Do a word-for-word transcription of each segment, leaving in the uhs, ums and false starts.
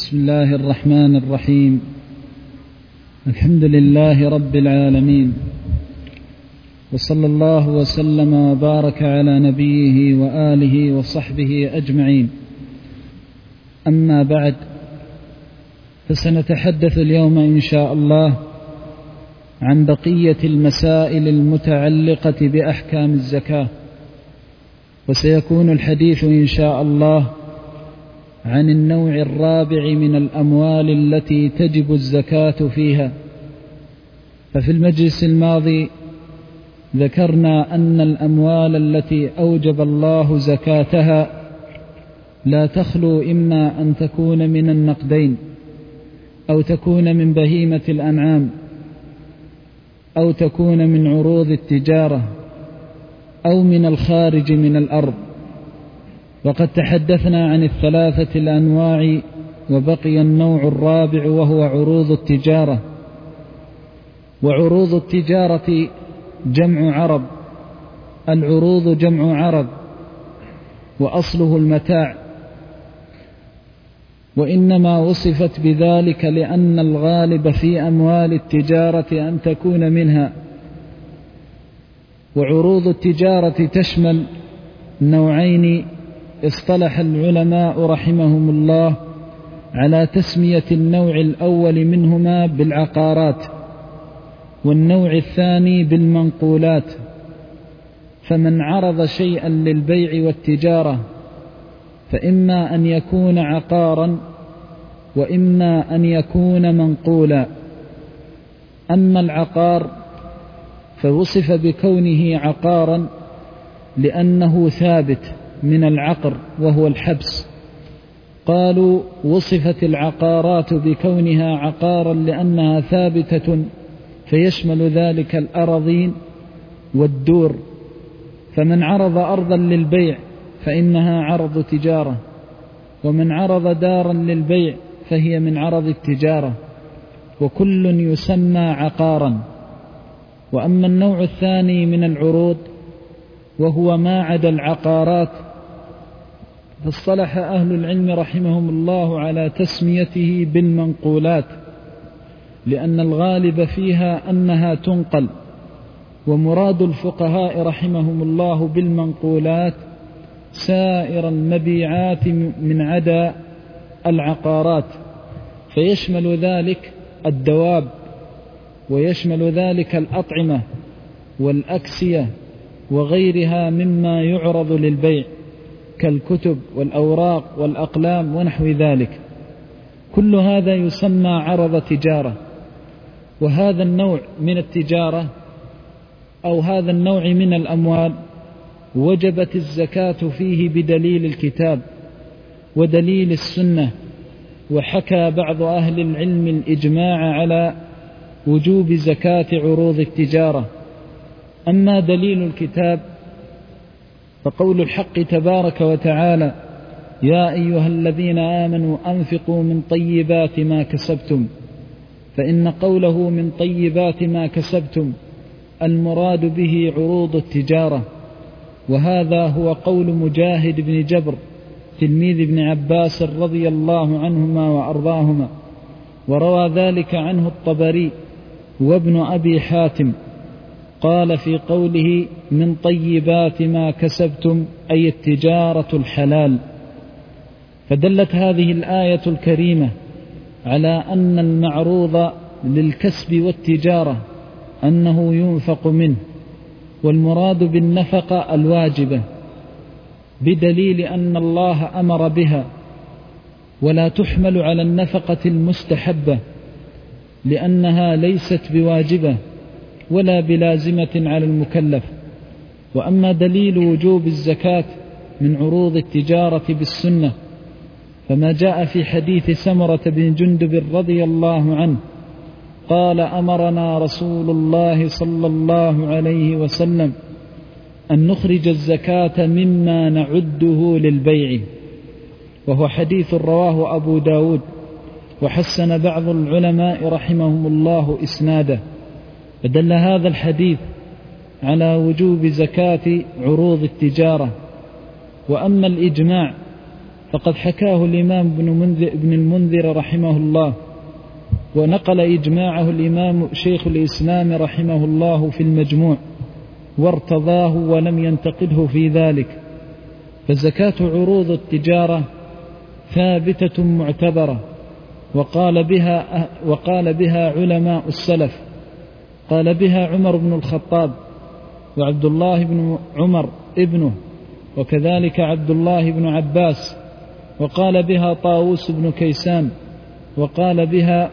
بسم الله الرحمن الرحيم. الحمد لله رب العالمين، وصلى الله وسلم وبارك على نبيه وآله وصحبه أجمعين. أما بعد، فسنتحدث اليوم إن شاء الله عن بقية المسائل المتعلقة بأحكام الزكاة، وسيكون الحديث إن شاء الله عن النوع الرابع من الأموال التي تجب الزكاة فيها. ففي المجلس الماضي ذكرنا أن الأموال التي أوجب الله زكاتها لا تخلو إما أن تكون من النقدين، أو تكون من بهيمة الأنعام، أو تكون من عروض التجارة، أو من الخارج من الأرض. وقد تحدثنا عن الثلاثة الأنواع، وبقي النوع الرابع وهو عروض التجارة. وعروض التجارة جمع عرض، العروض جمع عرض، وأصله المتاع، وإنما وصفت بذلك لأن الغالب في أموال التجارة أن تكون منها. وعروض التجارة تشمل نوعين اصطلح العلماء رحمهم الله على تسمية النوع الأول منهما بالعقارات، والنوع الثاني بالمنقولات. فمن عرض شيئا للبيع والتجارة فإما أن يكون عقارا، وإما أن يكون منقولا. أما العقار فوصف بكونه عقارا لأنه ثابت من العقر وهو الحبس. قالوا وصفت العقارات بكونها عقارا لأنها ثابتة، فيشمل ذلك الأراضين والدور. فمن عرض أرضا للبيع فإنها عرض تجارة، ومن عرض دارا للبيع فهي من عرض التجارة، وكل يسمى عقارا. وأما النوع الثاني من العروض وهو ما عدا العقارات، فاصطلح أهل العلم رحمهم الله على تسميته بالمنقولات، لأن الغالب فيها أنها تنقل. ومراد الفقهاء رحمهم الله بالمنقولات سائر المبيعات من عدا العقارات، فيشمل ذلك الدواب، ويشمل ذلك الأطعمة والأكسية وغيرها مما يعرض للبيع كالكتب والأوراق والأقلام ونحو ذلك. كل هذا يسمى عرض تجارة. وهذا النوع من التجارة أو هذا النوع من الأموال وجبت الزكاة فيه بدليل الكتاب ودليل السنة. وحكى بعض أهل العلم الإجماع على وجوب زكاة عروض التجارة. أما دليل الكتاب فقول الحق تبارك وتعالى: يا أيها الذين آمنوا أنفقوا من طيبات ما كسبتم. فإن قوله من طيبات ما كسبتم المراد به عروض التجارة، وهذا هو قول مجاهد بن جبر تلميذ ابن عباس رضي الله عنهما وأرضاهما، وروى ذلك عنه الطبري وابن أبي حاتم. قال في قوله من طيبات ما كسبتم أي التجارة الحلال. فدلت هذه الآية الكريمة على أن المعروض للكسب والتجارة أنه ينفق منه، والمراد بالنفقة الواجبة، بدليل أن الله أمر بها، ولا تحمل على النفقة المستحبة لأنها ليست بواجبة ولا بلازمة على المكلف. وأما دليل وجوب الزكاة من عروض التجارة بالسنة فما جاء في حديث سمرة بن جندب رضي الله عنه قال: أمرنا رسول الله صلى الله عليه وسلم أن نخرج الزكاة مما نعده للبيع، وهو حديث رواه أبو داود، وحسن بعض العلماء رحمهم الله إسناده. فدل هذا الحديث على وجوب زكاة عروض التجارة. وأما الإجماع فقد حكاه الإمام ابن, منذر ابن المنذر رحمه الله، ونقل إجماعه الإمام شيخ الإسلام رحمه الله في المجموع، وارتضاه ولم ينتقده في ذلك. فزكاة عروض التجارة ثابتة معتبرة، وقال بها, وقال بها علماء السلف، قال بها عمر بن الخطاب وعبد الله بن عمر ابنه، وكذلك عبد الله بن عباس، وقال بها طاووس بن كيسان، وقال بها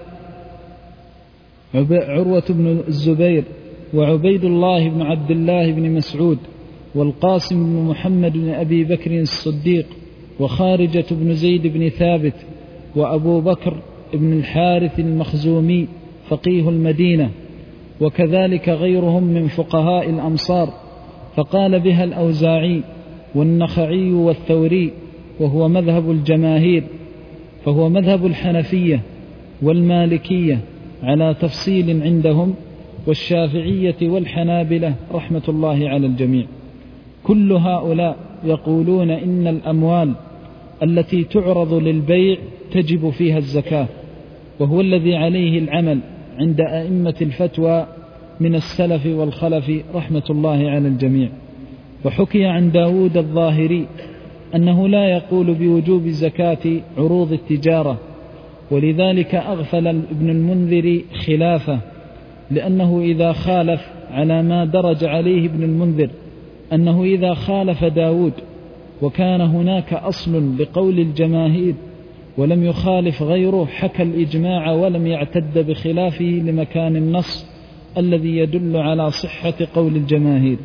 عروة بن الزبير، وعبيد الله بن عبد الله بن مسعود، والقاسم بن محمد بن أبي بكر الصديق، وخارجة بن زيد بن ثابت، وأبو بكر بن الحارث المخزومي فقيه المدينة، وكذلك غيرهم من فقهاء الأمصار. فقال بها الأوزاعي والنخعي والثوري، وهو مذهب الجماهير، فهو مذهب الحنفية والمالكية على تفصيل عندهم، والشافعية والحنابلة رحمة الله على الجميع. كل هؤلاء يقولون إن الأموال التي تعرض للبيع تجب فيها الزكاة، وهو الذي عليه العمل عند أئمة الفتوى من السلف والخلف رحمة الله على الجميع. وحكي عن داود الظاهري أنه لا يقول بوجوب زكاة عروض التجارة، ولذلك أغفل ابن المنذر خلافه، لأنه إذا خالف على ما درج عليه ابن المنذر، أنه إذا خالف داود وكان هناك أصل لقول الجماهير ولم يخالف غيره، حكى الإجماع ولم يعتد بخلافه لمكان النص الذي يدل على صحة قول الجماهير.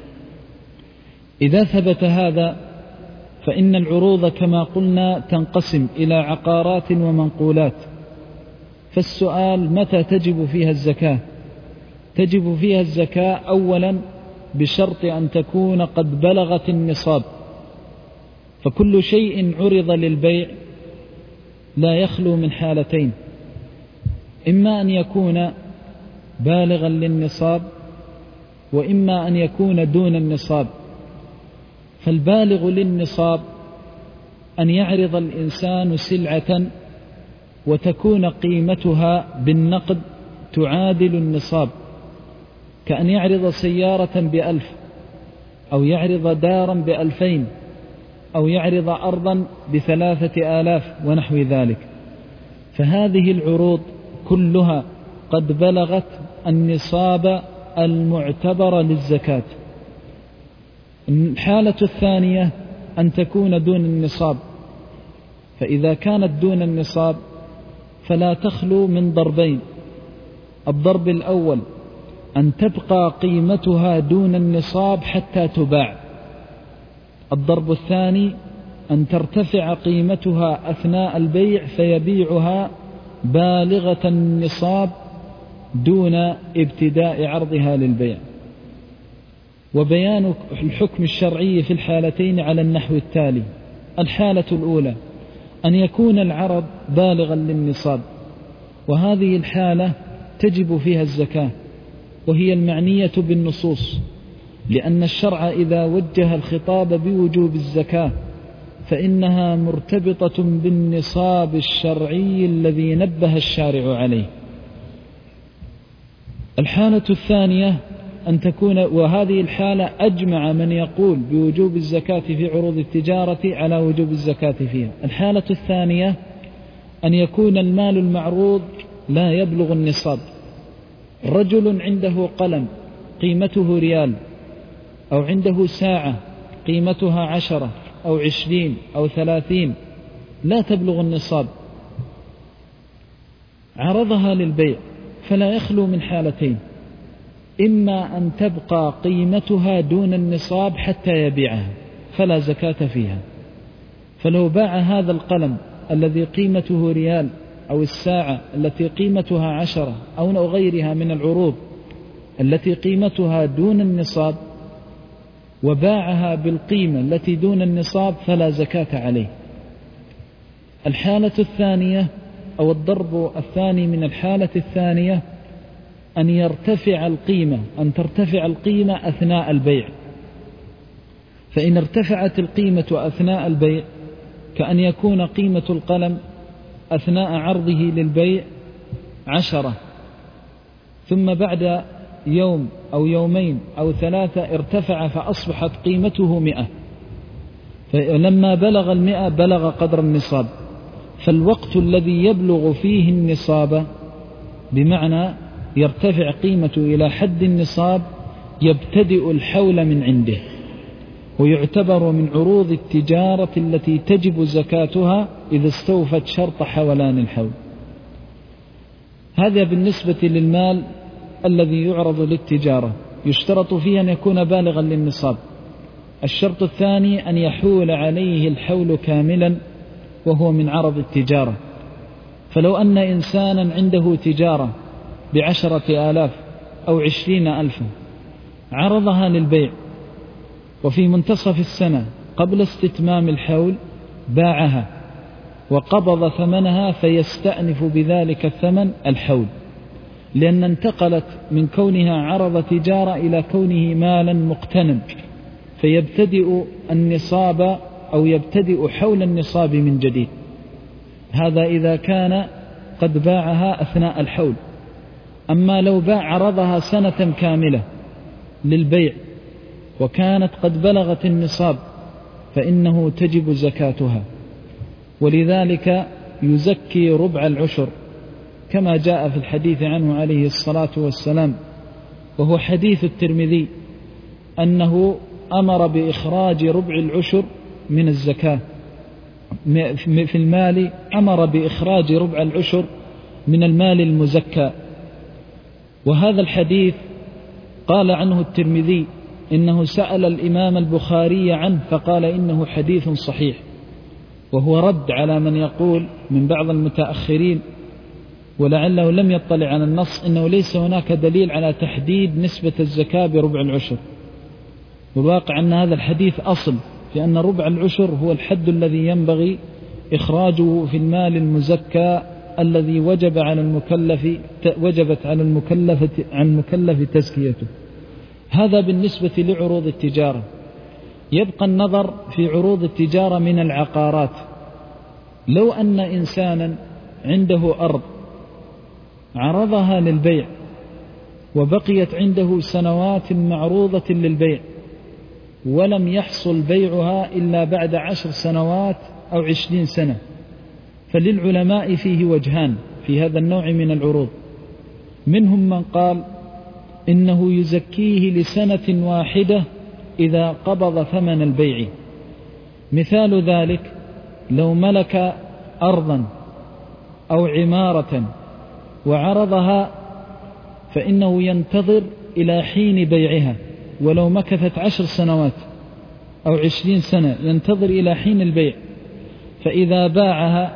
إذا ثبت هذا فإن العروض كما قلنا تنقسم إلى عقارات ومنقولات. فالسؤال متى تجب فيها الزكاة؟ تجب فيها الزكاة أولا بشرط أن تكون قد بلغت النصاب، فكل شيء عرض للبيع لا يخلو من حالتين: إما أن يكون بالغا للنصاب، وإما أن يكون دون النصاب. فالبالغ للنصاب أن يعرض الإنسان سلعة وتكون قيمتها بالنقد تعادل النصاب، كأن يعرض سيارة بألف، أو يعرض دارا بألفين، أو يعرض أرضا بثلاثة آلاف ونحو ذلك. فهذه العروض كلها قد بلغت النصاب المعتبر للزكاة. الحالة الثانية أن تكون دون النصاب، فإذا كانت دون النصاب فلا تخلو من ضربين: الضرب الأول أن تبقى قيمتها دون النصاب حتى تباع، الضرب الثاني أن ترتفع قيمتها أثناء البيع فيبيعها بالغة النصاب دون ابتداء عرضها للبيع. وبيان الحكم الشرعي في الحالتين على النحو التالي: الحالة الأولى أن يكون العرض بالغا للنصاب، وهذه الحالة تجب فيها الزكاة، وهي المعنية بالنصوص، لأن الشرع إذا وجه الخطاب بوجوب الزكاة فإنها مرتبطة بالنصاب الشرعي الذي نبه الشارع عليه. الحالة الثانية أن تكون، وهذه الحالة أجمع من يقول بوجوب الزكاة في عروض التجارة على وجوب الزكاة فيها. الحالة الثانية أن يكون المال المعروض لا يبلغ النصاب. رجل عنده قلم قيمته ريال، أو عنده ساعة قيمتها عشرة أو عشرين أو ثلاثين لا تبلغ النصاب، عرضها للبيع، فلا يخلو من حالتين: إما أن تبقى قيمتها دون النصاب حتى يبيعها فلا زكاة فيها. فلو باع هذا القلم الذي قيمته ريال، أو الساعة التي قيمتها عشرة، أو غيرها من العروض التي قيمتها دون النصاب، وباعها بالقيمة التي دون النصاب، فلا زكاة عليه. الحالة الثانية أو الضرب الثاني من الحالة الثانية أن يرتفع القيمة أن ترتفع القيمة أثناء البيع. فإن ارتفعت القيمة أثناء البيع كأن يكون قيمة القلم أثناء عرضه للبيع عشرة، ثم بعد يوم أو يومين أو ثلاثة ارتفع فأصبحت قيمته مئة، فلما بلغ المئة بلغ قدر النصاب. فالوقت الذي يبلغ فيه النصاب بمعنى يرتفع قيمته إلى حد النصاب يبتدئ الحول من عنده، ويعتبر من عروض التجارة التي تجب زكاتها إذا استوفت شرط حولان الحول. هذا بالنسبة للمال الذي يعرض للتجارة، يشترط فيه أن يكون بالغا للنصاب. الشرط الثاني أن يحول عليه الحول كاملا وهو من عرض التجارة. فلو أن إنسانا عنده تجارة بعشرة آلاف أو عشرين ألفا عرضها للبيع، وفي منتصف السنة قبل استتمام الحول باعها وقبض ثمنها، فيستأنف بذلك الثمن الحول، لأن انتقلت من كونها عرض تجارة إلى كونه مالا مقتنم، فيبتدئ النصاب أو يبتدئ حول النصاب من جديد. هذا إذا كان قد باعها أثناء الحول. أما لو باع عرضها سنة كاملة للبيع وكانت قد بلغت النصاب فإنه تجب زكاتها، ولذلك يزكي ربع العشر كما جاء في الحديث عنه عليه الصلاة والسلام، وهو حديث الترمذي أنه أمر بإخراج ربع العشر من الزكاة في المال، أمر بإخراج ربع العشر من المال المزكى. وهذا الحديث قال عنه الترمذي إنه سأل الإمام البخاري عنه فقال إنه حديث صحيح، وهو رد على من يقول من بعض المتأخرين ولعله لم يطلع على النص إنه ليس هناك دليل على تحديد نسبة الزكاة بربع العشر. والواقع أن هذا الحديث أصل في أن ربع العشر هو الحد الذي ينبغي إخراجه في المال المزكى الذي وجب على المكلف وجبت على المكلف عن المكلف تزكيته. هذا بالنسبة لعروض التجارة. يبقى النظر في عروض التجارة من العقارات. لو أن إنسانا عنده أرض عرضها للبيع وبقيت عنده سنوات معروضة للبيع ولم يحصل بيعها إلا بعد عشر سنوات أو عشرين سنة، فللعلماء فيه وجهان في هذا النوع من العروض. منهم من قال إنه يزكيه لسنة واحدة إذا قبض ثمن البيع. مثال ذلك لو ملك أرضا أو عمارة وعرضها فإنه ينتظر إلى حين بيعها، ولو مكثت عشر سنوات أو عشرين سنة ينتظر إلى حين البيع، فإذا باعها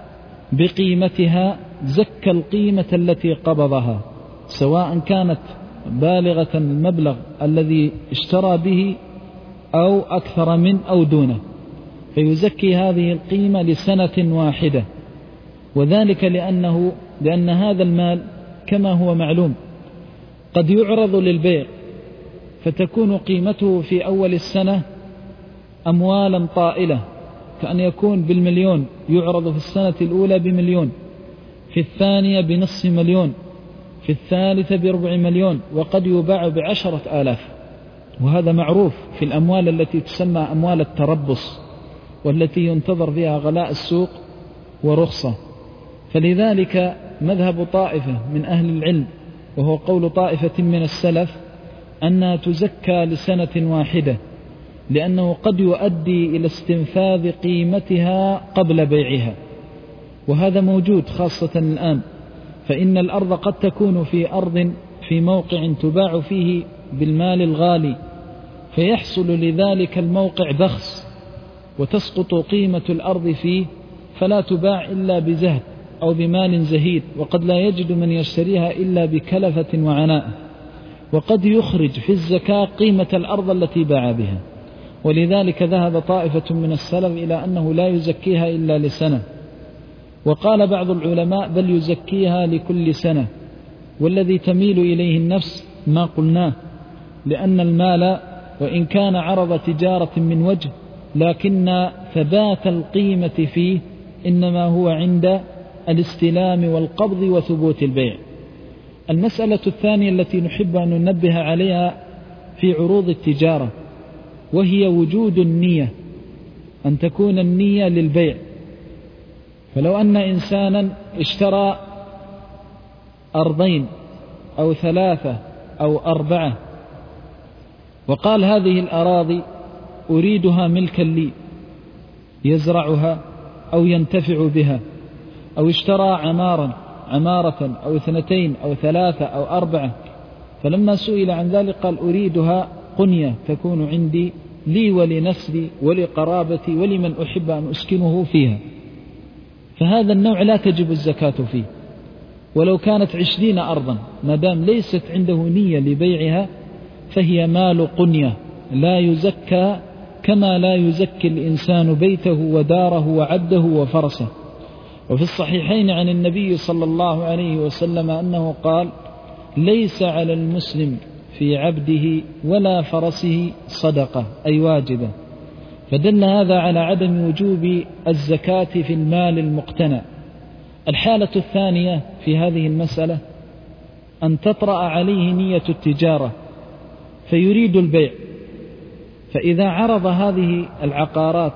بقيمتها زكى القيمة التي قبضها، سواء كانت بالغة المبلغ الذي اشترى به أو أكثر من أو دونه، فيزكي هذه القيمة لسنة واحدة. وذلك لأنه لأن هذا المال كما هو معلوم قد يعرض للبيع فتكون قيمته في أول السنة أموالا طائلة، كأن يكون بالمليون، يعرض في السنة الأولى بمليون، في الثانية بنصف مليون، في الثالثة بربع مليون، وقد يباع بعشرة آلاف. وهذا معروف في الأموال التي تسمى أموال التربص، والتي ينتظر فيها غلاء السوق ورخصة. فلذلك مذهب طائفة من أهل العلم، وهو قول طائفة من السلف، أنها تزكى لسنة واحدة، لأنه قد يؤدي إلى استنفاذ قيمتها قبل بيعها، وهذا موجود خاصة الآن. فإن الأرض قد تكون في أرض في موقع تباع فيه بالمال الغالي، فيحصل لذلك الموقع بخس وتسقط قيمة الأرض فيه، فلا تباع إلا بزهد أو بمال زهيد، وقد لا يجد من يشتريها إلا بكلفة وعناء، وقد يخرج في الزكاة قيمة الأرض التي باع بها. ولذلك ذهب طائفة من السلف إلى أنه لا يزكيها إلا لسنة، وقال بعض العلماء بل يزكيها لكل سنة، والذي تميل إليه النفس ما قلناه، لأن المال وإن كان عرض تجارة من وجه لكن ثبات القيمة فيه إنما هو عند الاستلام والقبض وثبوت البيع. المسألة الثانية التي نحب أن ننبه عليها في عروض التجارة وهي وجود النية، أن تكون النية للبيع. فلو أن إنسانا اشترى أرضين أو ثلاثة أو أربعة وقال هذه الأراضي أريدها ملكا لي يزرعها أو ينتفع بها، أو اشترى عمارا عمارة أو اثنتين أو ثلاثة أو أربعة، فلما سئل عن ذلك قال أريدها قنية تكون عندي لي ولنسلي ولقرابتي ولمن أحب أن أسكنه فيها، فهذا النوع لا تجب الزكاة فيه ولو كانت عشرين أرضا، ما دام ليست عنده نية لبيعها فهي مال قنية لا يزكى، كما لا يزكي الإنسان بيته وداره وعبده وفرسه. وفي الصحيحين عن النبي صلى الله عليه وسلم أنه قال: ليس على المسلم في عبده ولا فرسه صدقة، أي واجبة. فدل هذا على عدم وجوب الزكاة في المال المقتنى. الحالة الثانية في هذه المسألة أن تطرأ عليه نية التجارة فيريد البيع، فإذا عرض هذه العقارات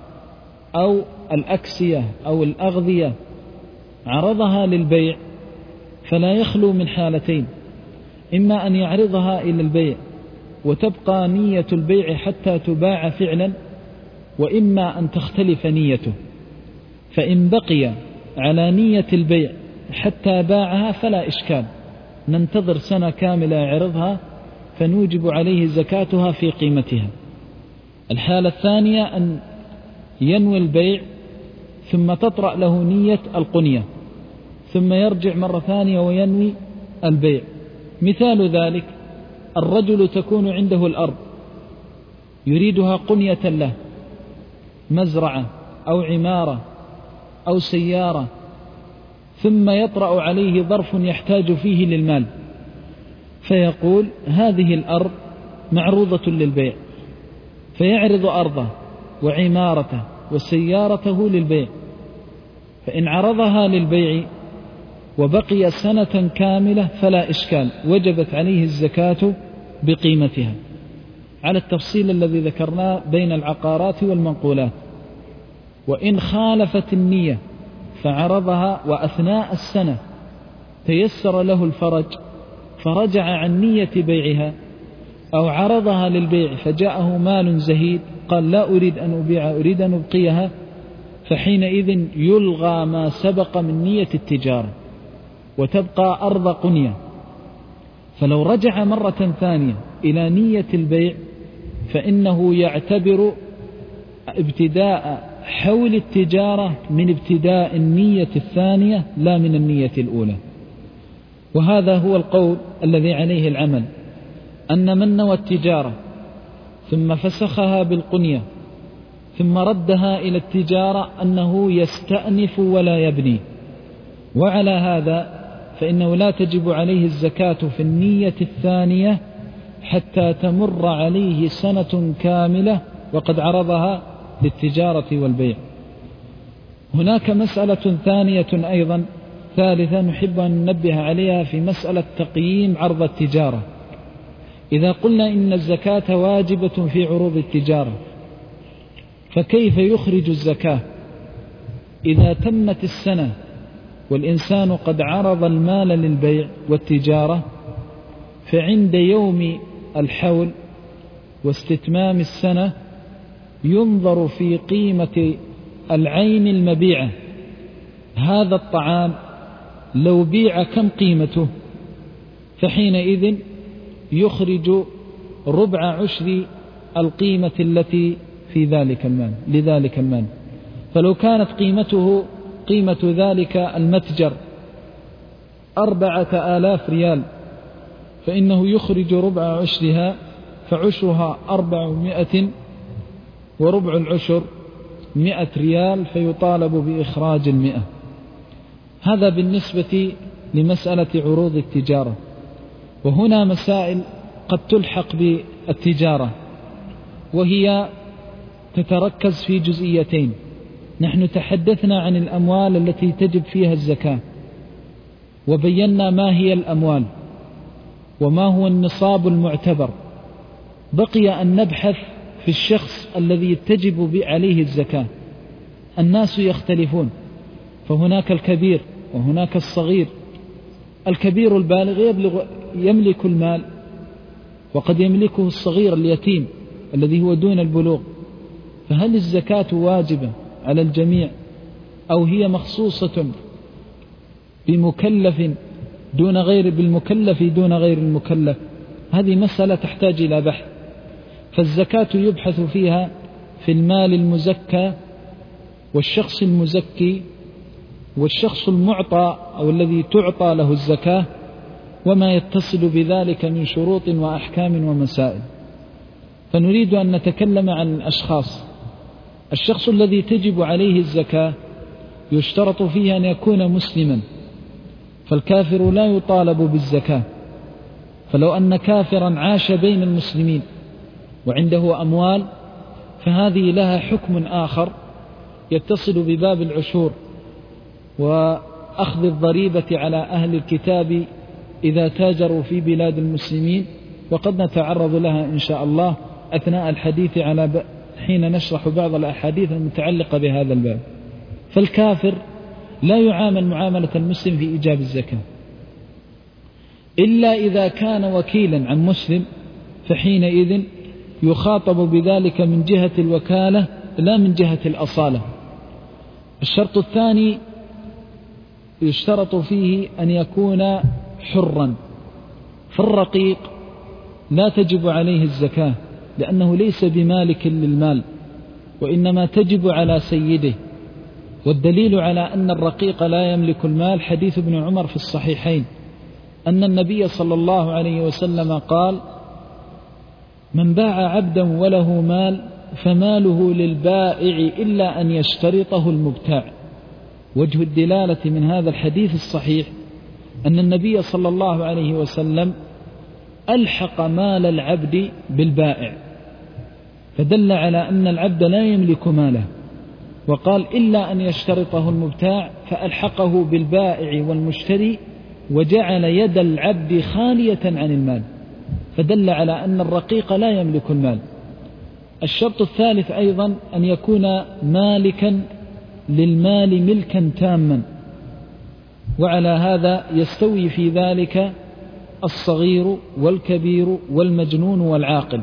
أو الأكسية أو الأغذية عرضها للبيع فلا يخلو من حالتين: إما أن يعرضها إلى البيع وتبقى نية البيع حتى تباع فعلا، وإما أن تختلف نيته. فإن بقي على نية البيع حتى باعها فلا إشكال، ننتظر سنة كاملة يعرضها فنوجب عليه زكاتها في قيمتها. الحالة الثانية أن ينوي البيع ثم تطرأ له نية القنية ثم يرجع مرة ثانية وينوي البيع. مثال ذلك: الرجل تكون عنده الأرض يريدها قنية له، مزرعة أو عمارة أو سيارة، ثم يطرأ عليه ظرف يحتاج فيه للمال فيقول: هذه الأرض معروضة للبيع، فيعرض أرضه وعمارته وسيارته للبيع. فإن عرضها للبيع وبقي سنة كاملة فلا إشكال، وجبت عليه الزكاة بقيمتها، على التفصيل الذي ذكرناه بين العقارات والمنقولات. وإن خالفت النية فعرضها وأثناء السنة تيسر له الفرج فرجع عن نية بيعها، أو عرضها للبيع فجاءه مال زهيد قال: لا أريد أن أبيع، أريد أن أبقيها، فحينئذ يلغى ما سبق من نية التجارة وتبقى أرض قنية. فلو رجع مرة ثانية إلى نية البيع فإنه يعتبر ابتداء حول التجارة من ابتداء النية الثانية لا من النية الأولى. وهذا هو القول الذي عليه العمل، أن من نوى التجارة ثم فسخها بالقنية ثم ردها إلى التجارة أنه يستأنف ولا يبني، وعلى هذا فإنه لا تجب عليه الزكاة في النية الثانية حتى تمر عليه سنة كاملة وقد عرضها للتجارة والبيع. هناك مسألة ثانية أيضا ثالثة نحب أن ننبه عليها في مسألة تقييم عرض التجارة. إذا قلنا إن الزكاة واجبة في عروض التجارة، فكيف يخرج الزكاة إذا تمت السنة والإنسان قد عرض المال للبيع والتجارة؟ فعند يوم الحول واستتمام السنة ينظر في قيمة العين المبيعة. هذا الطعام لو بيع كم قيمته؟ فحينئذ يخرج ربع عشر القيمة التي في ذلك المال لذلك المال. فلو كانت قيمته قيمة ذلك المتجر أربعة آلاف ريال فإنه يخرج ربع عشرها، فعشرها أربعمائة وربع العشر مئة ريال، فيطالب بإخراج المئة. هذا بالنسبة لمسألة عروض التجارة. وهنا مسائل قد تلحق بالتجارة، وهي تتركز في جزئيتين. نحن تحدثنا عن الأموال التي تجب فيها الزكاة، وبينا ما هي الأموال وما هو النصاب المعتبر. بقي أن نبحث في الشخص الذي تجب عليه الزكاة. الناس يختلفون، فهناك الكبير وهناك الصغير. الكبير البالغ يبلغ يملك المال، وقد يملكه الصغير اليتيم الذي هو دون البلوغ. فهل الزكاة واجبة على الجميع أو هي مخصوصة بمكلف دون غير بالمكلف دون غير المكلف؟ هذه مسألة تحتاج إلى بحث. فالزكاة يبحث فيها في المال المزكى والشخص المزكي والشخص المعطى أو الذي تعطى له الزكاة، وما يتصل بذلك من شروط وأحكام ومسائل. فنريد أن نتكلم عن الأشخاص. الشخص الذي تجب عليه الزكاة يشترط فيه أن يكون مسلما، فالكافر لا يطالب بالزكاة. فلو أن كافرا عاش بين المسلمين وعنده أموال فهذه لها حكم آخر يتصل بباب العشور وأخذ الضريبة على أهل الكتاب إذا تاجروا في بلاد المسلمين، وقد نتعرض لها إن شاء الله أثناء الحديث على ب... حين نشرح بعض الأحاديث المتعلقة بهذا الباب. فالكافر لا يعامل معاملة المسلم في إيجاب الزكاة إلا إذا كان وكيلا عن مسلم، فحينئذ يخاطب بذلك من جهة الوكالة لا من جهة الأصالة. الشرط الثاني يشترط فيه أن يكون حرا، فالرقيق لا تجب عليه الزكاة لأنه ليس بمالك للمال، وإنما تجب على سيده. والدليل على أن الرقيق لا يملك المال حديث ابن عمر في الصحيحين أن النبي صلى الله عليه وسلم قال: من باع عبدا وله مال فماله للبائع إلا أن يشترطه المبتاع. وجه الدلالة من هذا الحديث الصحيح أن النبي صلى الله عليه وسلم ألحق مال العبد بالبائع، فدل على أن العبد لا يملك ماله، وقال إلا أن يشترطه المبتاع، فألحقه بالبائع والمشتري وجعل يد العبد خالية عن المال، فدل على أن الرقيق لا يملك المال. الشرط الثالث أيضا أن يكون مالكا للمال ملكا تاما، وعلى هذا يستوي في ذلك الصغير والكبير والمجنون والعاقل.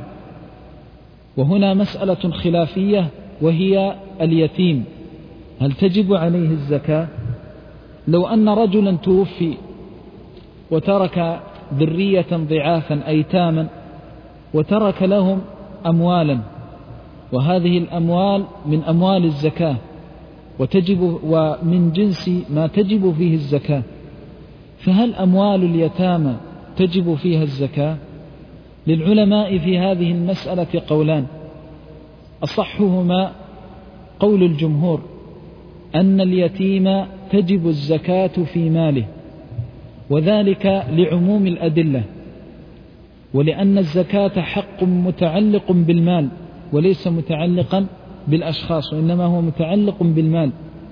وهنا مسألة خلافية وهي اليتيم، هل تجب عليه الزكاة؟ لو أن رجلا توفي وترك ذرية ضعافا أيتاما وترك لهم أموالا، وهذه الأموال من أموال الزكاة وتجب ومن جنس ما تجب فيه الزكاة، فهل أموال اليتامى تجب فيها الزكاة؟ للعلماء في هذه المسألة قولان، أصحهما قول الجمهور أن اليتيم تجب الزكاة في ماله، وذلك لعموم الأدلة، ولأن الزكاة حق متعلق بالمال وليس متعلقا بالأشخاص، وإنما هو متعلق بالمال،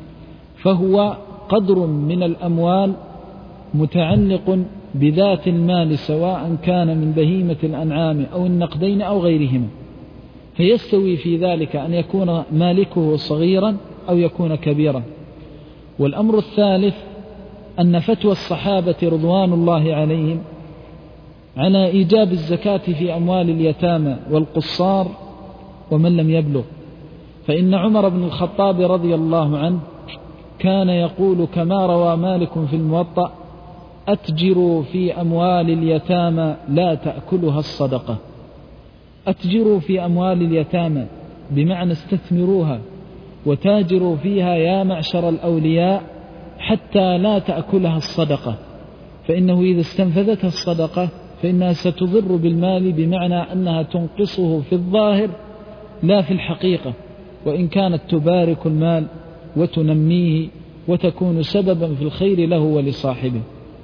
فهو قدر من الأموال متعلق بذات المال سواء كان من بهيمة الأنعام أو النقدين أو غيرهما، فيستوي في ذلك أن يكون مالكه صغيرا أو يكون كبيرا. والأمر الثالث أن فتوى الصحابة رضوان الله عليهم على إيجاب الزكاة في أموال اليتامى والقصار ومن لم يبلغ، فإن عمر بن الخطاب رضي الله عنه كان يقول كما روى مالك في الموطأ: أتجروا في أموال اليتامى لا تأكلها الصدقة. أتجروا في أموال اليتامى بمعنى استثمروها وتاجروا فيها يا معشر الأولياء حتى لا تأكلها الصدقة، فإنه إذا استنفذتها الصدقة فإنها ستضر بالمال، بمعنى أنها تنقصه في الظاهر لا في الحقيقة، وإن كانت تبارك المال وتنميه وتكون سببا في الخير له ولصاحبه.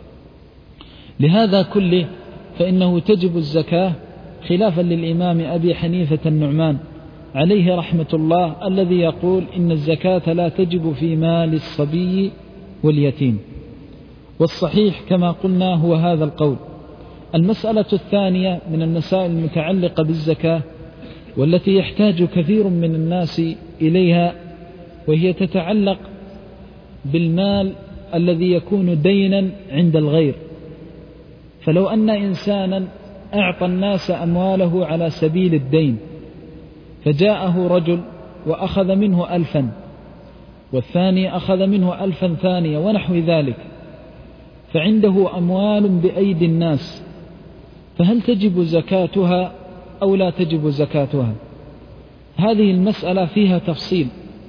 لهذا كله فإنه تجب الزكاة خلافا للإمام أبي حنيفة النعمان عليه رحمة الله الذي يقول إن الزكاة لا تجب في مال الصبي واليتيم، والصحيح كما قلنا هو هذا القول. المسألة الثانية من المسائل المتعلقة بالزكاة والتي يحتاج كثير من الناس إليها، وهي تتعلق بالمال الذي يكون دينا عند الغير. فلو أن إنسانا أعطى الناس أمواله على سبيل الدين، فجاءه رجل وأخذ منه ألفا، والثاني أخذ منه ألفا ثانية ونحو ذلك، فعنده أموال بأيدي الناس، فهل تجب زكاتها أو لا تجب زكاتها؟ هذه المسألة فيها تفصيل.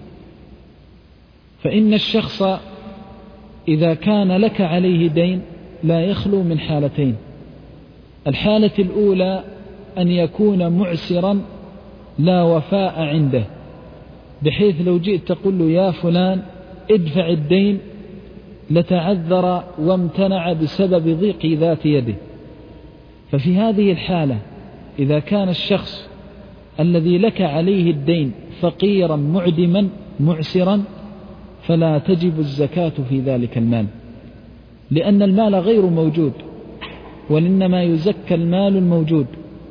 فإن الشخص إذا كان لك عليه دين لا يخلو من حالتين. الحالة الأولى أن يكون معسرا لا وفاء عنده، بحيث لو جئت تقول له يا فلان ادفع الدين لتعذر وامتنع بسبب ضيق ذات يده. ففي هذه الحالة إذا كان الشخص الذي لك عليه الدين فقيرا معدما معسرا فلا تجب الزكاة في ذلك المال، لأن المال غير موجود، وإنما يزكى المال الموجود.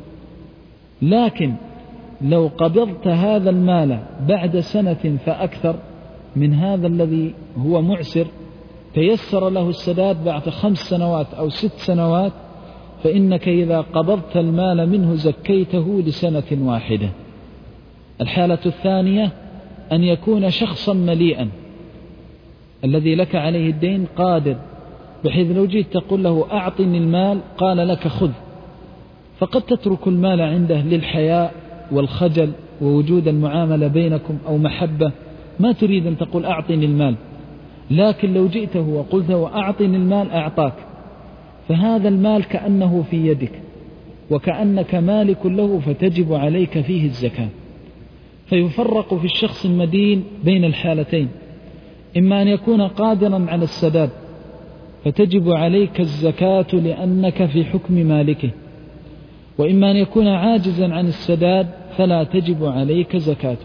لكن لو قبضت هذا المال بعد سنة فأكثر من هذا الذي هو معسر، تيسر له السداد بعد خمس سنوات أو ست سنوات، فإنك إذا قبضت المال منه زكيته لسنة واحدة. الحالة الثانية أن يكون شخصا مليئا، الذي لك عليه الدين قادر، بحيث لو جيت تقول له أعطني المال قال لك خذ، فقد تترك المال عنده للحياء والخجل ووجود المعاملة بينكم أو محبة، ما تريد أن تقول أعطني المال. لكن لو جئته وقلت وأعطني المال أعطاك، فهذا المال كأنه في يدك وكأنك مالك له، فتجب عليك فيه الزكاة. فيفرق في الشخص المدين بين الحالتين: إما أن يكون قادرا على السداد فتجب عليك الزكاة لأنك في حكم مالكه، وإما أن يكون عاجزا عن السداد فلا تجب عليك زكاته.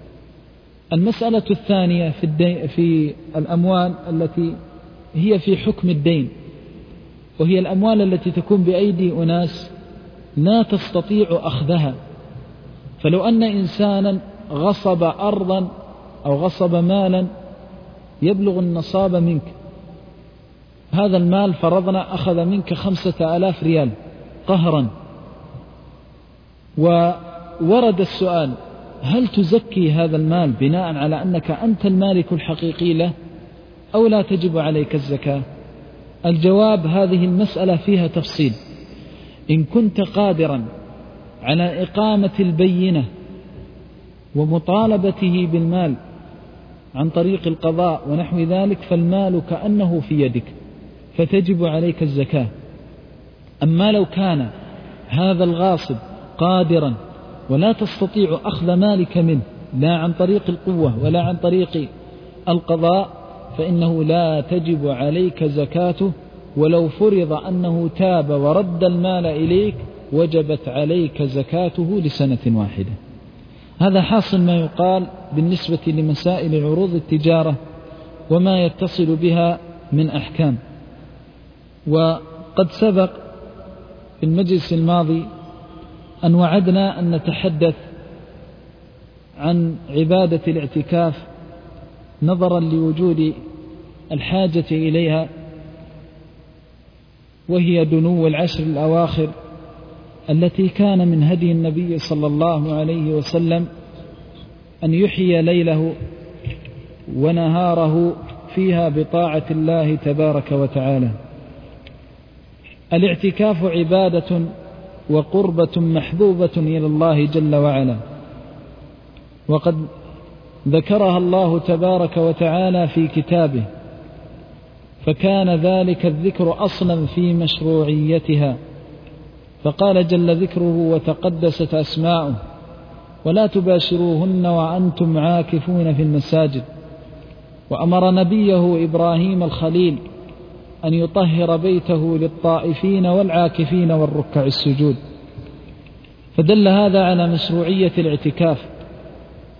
المسألة الثانية في, الدين في الأموال التي هي في حكم الدين، وهي الأموال التي تكون بأيدي أناس لا تستطيع أخذها. فلو أن إنسانا غصب أرضا أو غصب مالا يبلغ النصاب منك، هذا المال فرضنا أخذ منك خمسة آلاف ريال قهرا، وورد السؤال: هل تزكي هذا المال بناء على أنك أنت المالك الحقيقي له أو لا تجب عليك الزكاة؟ الجواب: هذه المسألة فيها تفصيل. إن كنت قادرا على إقامة البينة ومطالبته بالمال عن طريق القضاء ونحو ذلك، فالمال كأنه في يدك فتجب عليك الزكاة. أما لو كان هذا الغاصب قادرا ولا تستطيع أخذ مالك منه لا عن طريق القوة ولا عن طريق القضاء، فإنه لا تجب عليك زكاته، ولو فرض أنه تاب ورد المال إليك وجبت عليك زكاته لسنة واحدة. هذا حاصل ما يقال بالنسبة لمسائل عروض التجارة وما يتصل بها من أحكام. وقد سبق في المجلس الماضي أن وعدنا أن نتحدث عن عبادة الاعتكاف نظرا لوجود الحاجة إليها، وهي دنو العشر الأواخر التي كان من هدي النبي صلى الله عليه وسلم أن يحيي ليله ونهاره فيها بطاعة الله تبارك وتعالى. الاعتكاف عبادة وقربة محبوبة إلى الله جل وعلا، وقد ذكرها الله تبارك وتعالى في كتابه، فكان ذلك الذكر أصلا في مشروعيتها، فقال جل ذكره وتقدست أسماؤه: ولا تباشروهن وأنتم عاكفون في المساجد. وأمر نبيه إبراهيم الخليل أن يطهر بيته للطائفين والعاكفين والركع السجود، فدل هذا على مشروعية الاعتكاف.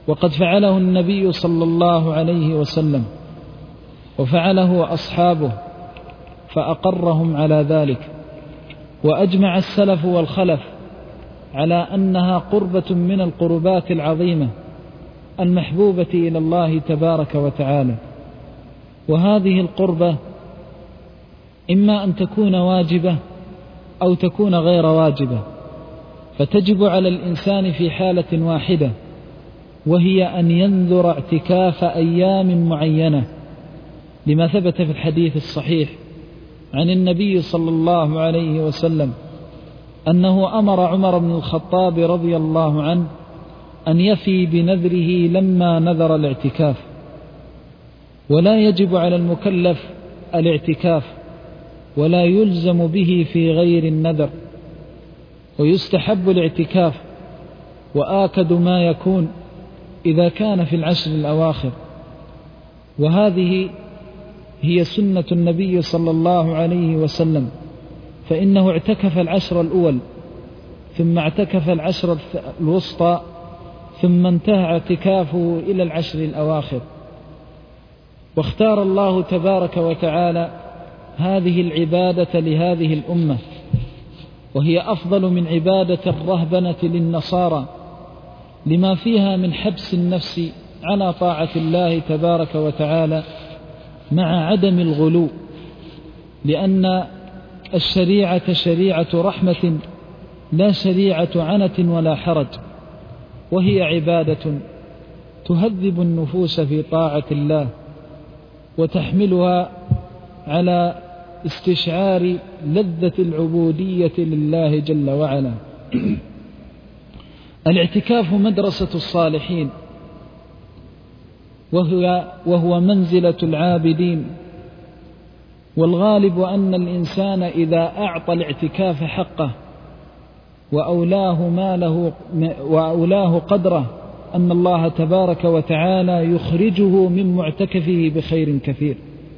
وقد فعله النبي صلى الله عليه وسلم وفعله أصحابه فأقرهم على ذلك، وأجمع السلف والخلف على أنها قربة من القربات العظيمة المحبوبة إلى الله تبارك وتعالى. وهذه القربة إما أن تكون واجبة أو تكون غير واجبة، فتجب على الإنسان في حالة واحدة، وهي أن ينذر اعتكاف أيام معينة، لما ثبت في الحديث الصحيح عن النبي صلى الله عليه وسلم أنه أمر عمر بن الخطاب رضي الله عنه أن يفي بنذره لما نذر الاعتكاف. ولا يجب على المكلف الاعتكاف ولا يلزم به في غير النذر، ويستحب الاعتكاف، وآكد ما يكون إذا كان في العشر الأواخر. وهذه هي سنة النبي صلى الله عليه وسلم، فإنه اعتكف العشر الأول، ثم اعتكف العشر الوسطى، ثم انتهى اعتكافه إلى العشر الأواخر. واختار الله تبارك وتعالى هذه العبادة لهذه الأمة، وهي أفضل من عبادة الرهبنة للنصارى، لما فيها من حبس النفس على طاعة الله تبارك وتعالى مع عدم الغلو، لأن الشريعة شريعة رحمة لا شريعة عنة ولا حرج، وهي عبادة تهذب النفوس في طاعة الله وتحملها على استشعار لذة العبودية لله جل وعلا. الاعتكاف مدرسة الصالحين، وهو, وهو منزلة العابدين، والغالب أن الإنسان إذا أعطى الاعتكاف حقه وأولاه ماله وأولاه قدره أن الله تبارك وتعالى يخرجه من معتكفه بخير كثير.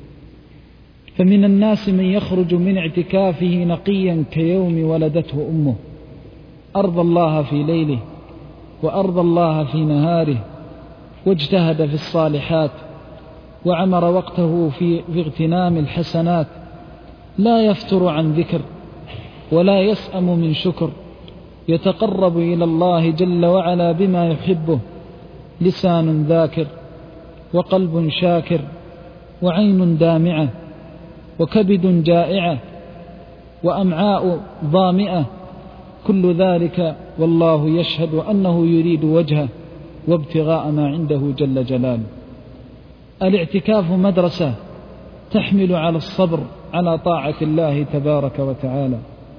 فمن الناس من يخرج من اعتكافه نقيا كيوم ولدته أمه، أرضى الله في ليله وأرضى الله في نهاره، واجتهد في الصالحات وعمر وقته في, في اغتنام الحسنات، لا يفتر عن ذكر ولا يسأم من شكر، يتقرب إلى الله جل وعلا بما يحبه، لسان ذاكر وقلب شاكر وعين دامعة وكبد جائعة وأمعاء ضامئة، كل ذلك والله يشهد أنه يريد وجهه وابتغاء ما عنده جل جلاله. الاعتكاف مدرسة تحمل على الصبر على طاعة الله تبارك وتعالى.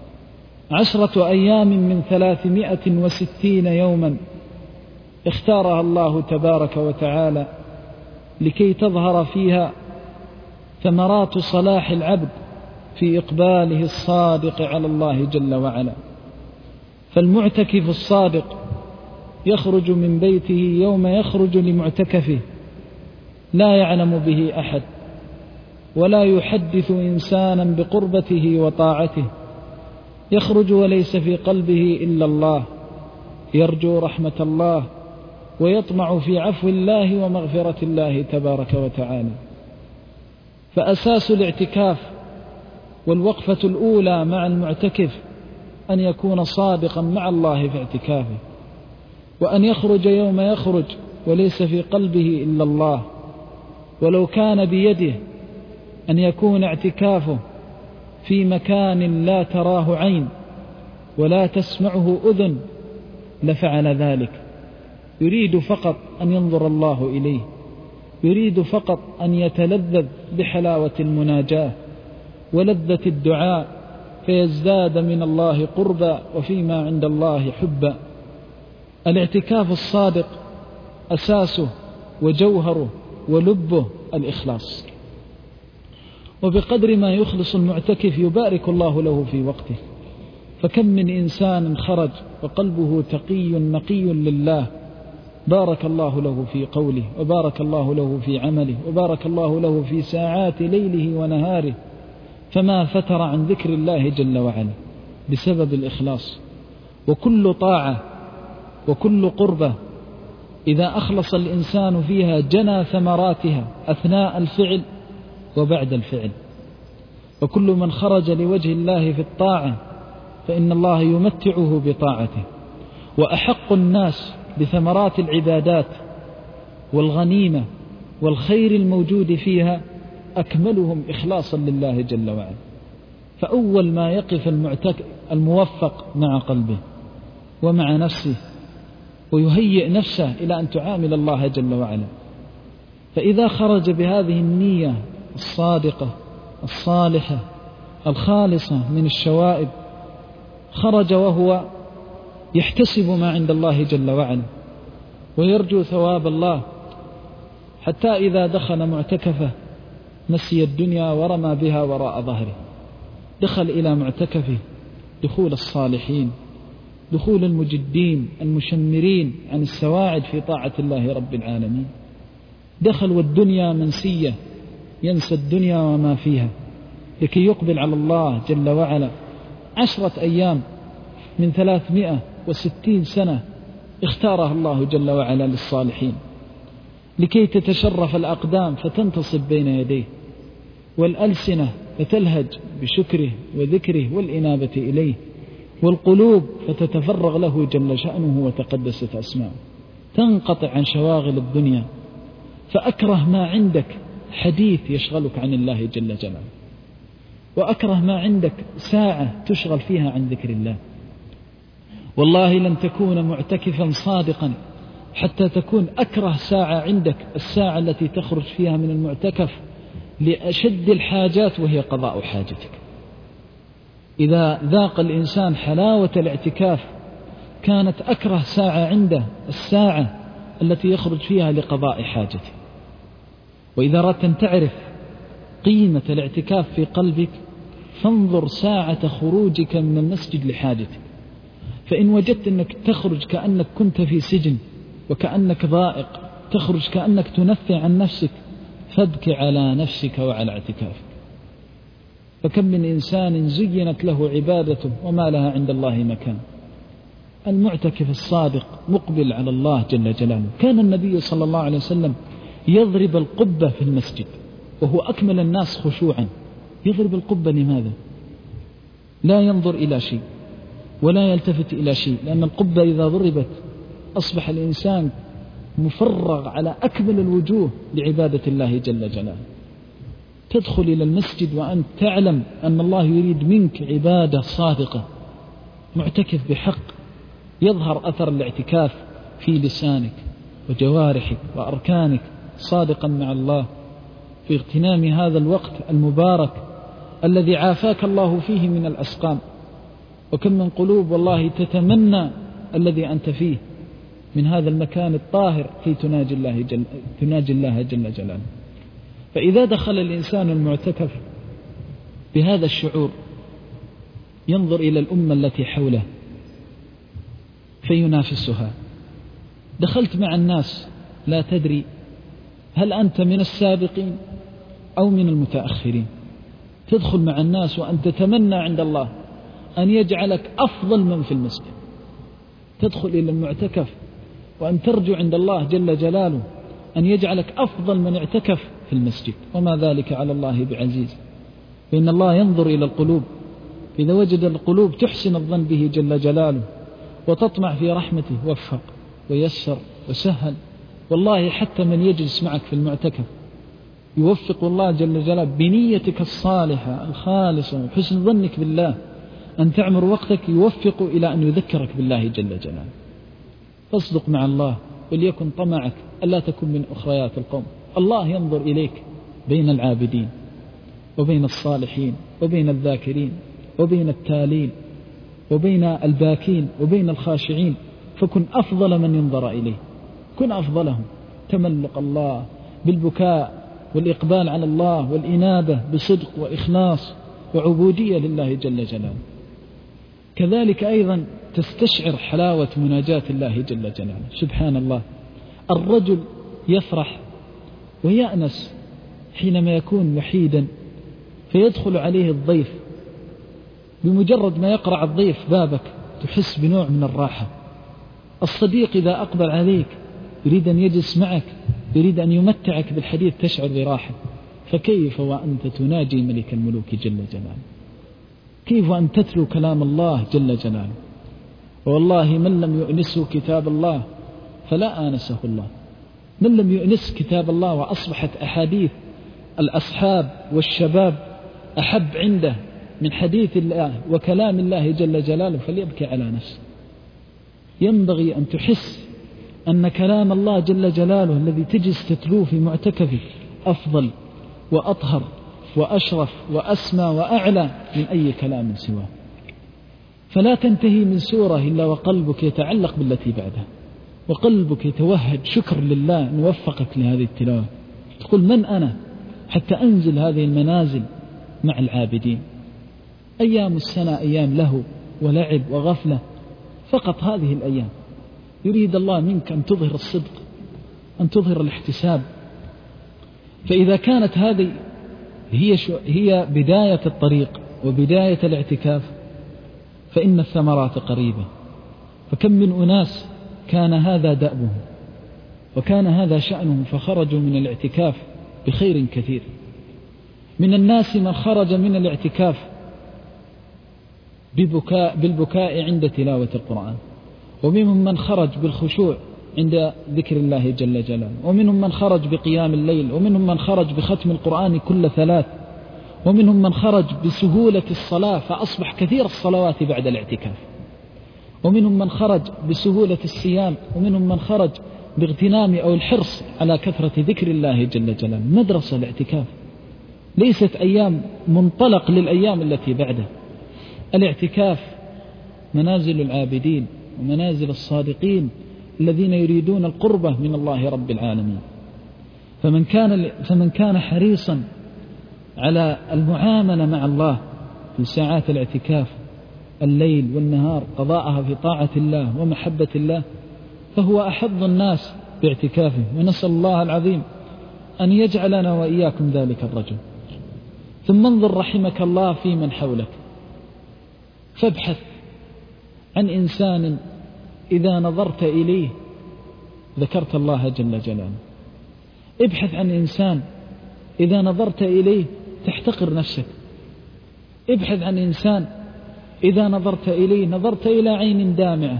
عشرة أيام من ثلاثمائة وستين يوما اختارها الله تبارك وتعالى لكي تظهر فيها ثمرات صلاح العبد في إقباله الصادق على الله جل وعلا. فالمعتكف الصادق يخرج من بيته يوم يخرج لمعتكفه لا يعلم به أحد، ولا يحدث إنسانا بقربته وطاعته، يخرج وليس في قلبه إلا الله، يرجو رحمة الله ويطمع في عفو الله ومغفرة الله تبارك وتعالى. فأساس الاعتكاف والوقفة الأولى مع المعتكف أن يكون صادقا مع الله في اعتكافه، وأن يخرج يوم يخرج وليس في قلبه إلا الله، ولو كان بيده أن يكون اعتكافه في مكان لا تراه عين ولا تسمعه أذن لفعل ذلك. يريد فقط أن ينظر الله إليه، يريد فقط أن يتلذذ بحلاوة المناجاة ولذة الدعاء، فيزداد من الله قربا وفيما عند الله حبا. الاعتكاف الصادق أساسه وجوهره ولبه الإخلاص، وبقدر ما يخلص المعتكف يبارك الله له في وقته. فكم من إنسان خرج وقلبه تقي نقي لله، بارك الله له في قوله، وبارك الله له في عمله، وبارك الله له في ساعات ليله ونهاره، فما فتر عن ذكر الله جل وعلا بسبب الإخلاص. وكل طاعة وكل قربة إذا أخلص الإنسان فيها جنى ثمراتها أثناء الفعل وبعد الفعل. وكل من خرج لوجه الله في الطاعة فإن الله يمتعه بطاعته. وأحق الناس بثمرات العبادات والغنيمة والخير الموجود فيها أكملهم إخلاصا لله جل وعلا. فأول ما يقف الموفق مع قلبه ومع نفسه ويهيئ نفسه إلى أن تعامل الله جل وعلا. فإذا خرج بهذه النية الصادقة الصالحة الخالصة من الشوائب، خرج وهو يحتسب ما عند الله جل وعلا ويرجو ثواب الله، حتى إذا دخل معتكفه نسي الدنيا ورمى بها وراء ظهره. دخل إلى معتكفه دخول الصالحين، دخول المجدين المشمرين عن السواعد في طاعة الله رب العالمين. دخل والدنيا منسية، ينسى الدنيا وما فيها لكي يقبل على الله جل وعلا. عشرة أيام من ثلاثمائة وستين سنة اختارها الله جل وعلا للصالحين لكي تتشرف الأقدام فتنتصب بين يديه، والألسنة فتلهج بشكره وذكره والإنابة إليه، والقلوب فتتفرغ له جل شأنه وتقدست أسماؤه، تنقطع عن شواغل الدنيا. فأكره ما عندك حديث يشغلك عن الله جل جلاله، وأكره ما عندك ساعة تشغل فيها عن ذكر الله. والله لن تكون معتكفا صادقا حتى تكون أكره ساعة عندك الساعة التي تخرج فيها من المعتكف لأشد الحاجات وهي قضاء حاجتك. إذا ذاق الإنسان حلاوة الاعتكاف كانت أكره ساعة عنده الساعة التي يخرج فيها لقضاء حاجته. وإذا أردت أن تعرف قيمة الاعتكاف في قلبك فانظر ساعة خروجك من المسجد لحاجتك. فإن وجدت أنك تخرج كأنك كنت في سجن وكأنك ضائق، تخرج كأنك تنفي عن نفسك، فابكي على نفسك وعلى اعتكافك. فكم من إنسان زينت له عبادته وما لها عند الله مكان. المعتكف الصادق مقبل على الله جل جلاله. كان النبي صلى الله عليه وسلم يضرب القبة في المسجد وهو أكمل الناس خشوعا. يضرب القبة لماذا؟ لا ينظر إلى شيء ولا يلتفت إلى شيء، لأن القبة إذا ضربت أصبح الإنسان مفرغ على أكمل الوجوه لعبادة الله جل جلاله. تدخل إلى المسجد وأنت تعلم أن الله يريد منك عبادة صادقة، معتكف بحق، يظهر أثر الاعتكاف في لسانك وجوارحك وأركانك، صادقا مع الله في اغتنام هذا الوقت المبارك الذي عافاك الله فيه من الأسقام. وكم من قلوب والله تتمنى الذي أنت فيه من هذا المكان الطاهر كي تناجي الله جل, تناجي الله جل جلاله. فإذا دخل الإنسان المعتكف بهذا الشعور ينظر إلى الأمة التي حوله فينافسها. دخلت مع الناس لا تدري هل أنت من السابقين أو من المتأخرين. تدخل مع الناس وأن تتمنى عند الله أن يجعلك أفضل من في المسجد. تدخل إلى المعتكف وأن ترجو عند الله جل جلاله أن يجعلك أفضل من اعتكف في المسجد، وما ذلك على الله بعزيز. فإن الله ينظر إلى القلوب، إذا وجد القلوب تحسن الظن به جل جلاله وتطمع في رحمته وفق ويسر وسهل. والله حتى من يجلس معك في المعتكف يوفق الله جل جلاله بنيتك الصالحة الخالصة وحسن ظنك بالله أن تعمر وقتك، يوفق إلى أن يذكرك بالله جل جلاله. فاصدق مع الله وليكن طمعك ألا تكن من أخريات القوم. الله ينظر إليك بين العابدين وبين الصالحين وبين الذاكرين وبين التالين وبين الباكين وبين الخاشعين، فكن أفضل من ينظر إليه، كن أفضلهم. تملق الله بالبكاء والإقبال على الله والإنابة بصدق وإخلاص وعبودية لله جل جلاله. كذلك أيضا تستشعر حلاوة مناجاة الله جل جلاله. سبحان الله، الرجل يفرح ويأنس حينما يكون وحيدا فيدخل عليه الضيف، بمجرد ما يقرع الضيف بابك تحس بنوع من الراحة. الصديق إذا أقبل عليك يريد أن يجلس معك، يريد أن يمتعك بالحديث تشعر براحة. فكيف وأنت تناجي ملك الملوك جل جلاله؟ كيف وأن تتلو كلام الله جل جلاله؟ والله من لم يؤنسه كتاب الله فلا آنسه الله. من لم يؤنس كتاب الله وأصبحت أحاديث الأصحاب والشباب أحب عنده من حديث الله وكلام الله جل جلاله فليبكي على نفسه. ينبغي أن تحس أن كلام الله جل جلاله الذي تجلس تتلوه في معتكفك أفضل وأطهر وأشرف وأسمى وأعلى من أي كلام سواه. فلا تنتهي من سورة إلا وقلبك يتعلق بالتي بعدها، وقلبك يتوهج شكر لله أن وفقك لهذه التلاوة. تقول من أنا حتى أنزل هذه المنازل مع العابدين؟ أيام السنة أيام له ولعب وغفلة، فقط هذه الأيام. يريد الله منك أن تظهر الصدق، أن تظهر الاحتساب. فإذا كانت هذه هي, هي بداية الطريق وبداية الاعتكاف فإن الثمرات قريبة. فكم من أناس كان هذا دأبهم وكان هذا شأنهم فخرجوا من الاعتكاف بخير كثير. من الناس من خرج من الاعتكاف ببكاء بالبكاء عند تلاوة القرآن، ومنهم من خرج بالخشوع عند ذكر الله جل جلاله، ومنهم من خرج بقيام الليل، ومنهم من خرج بختم القرآن كل ثلاث، ومنهم من خرج بسهولة الصلاة فأصبح كثير الصلوات بعد الاعتكاف، ومنهم من خرج بسهولة الصيام، ومنهم من خرج باغتنام أو الحرص على كثرة ذكر الله جل جلاله. مدرسة الاعتكاف ليست أيام منطلق للأيام التي بعده. الاعتكاف منازل العابدين ومنازل الصادقين الذين يريدون القربة من الله رب العالمين. فمن كان, فمن كان حريصا على المعاملة مع الله في ساعات الاعتكاف الليل والنهار قضاءها في طاعة الله ومحبة الله فهو أحظ الناس باعتكافه. ونسأل الله العظيم أن يجعلنا وإياكم ذلك الرجل. ثم انظر رحمك الله في من حولك، فابحث عن إنسان إذا نظرت إليه ذكرت الله جل جلاله. ابحث عن إنسان إذا نظرت إليه تحتقر نفسك. ابحث عن إنسان إذا نظرت إليه نظرت إلى عين دامعة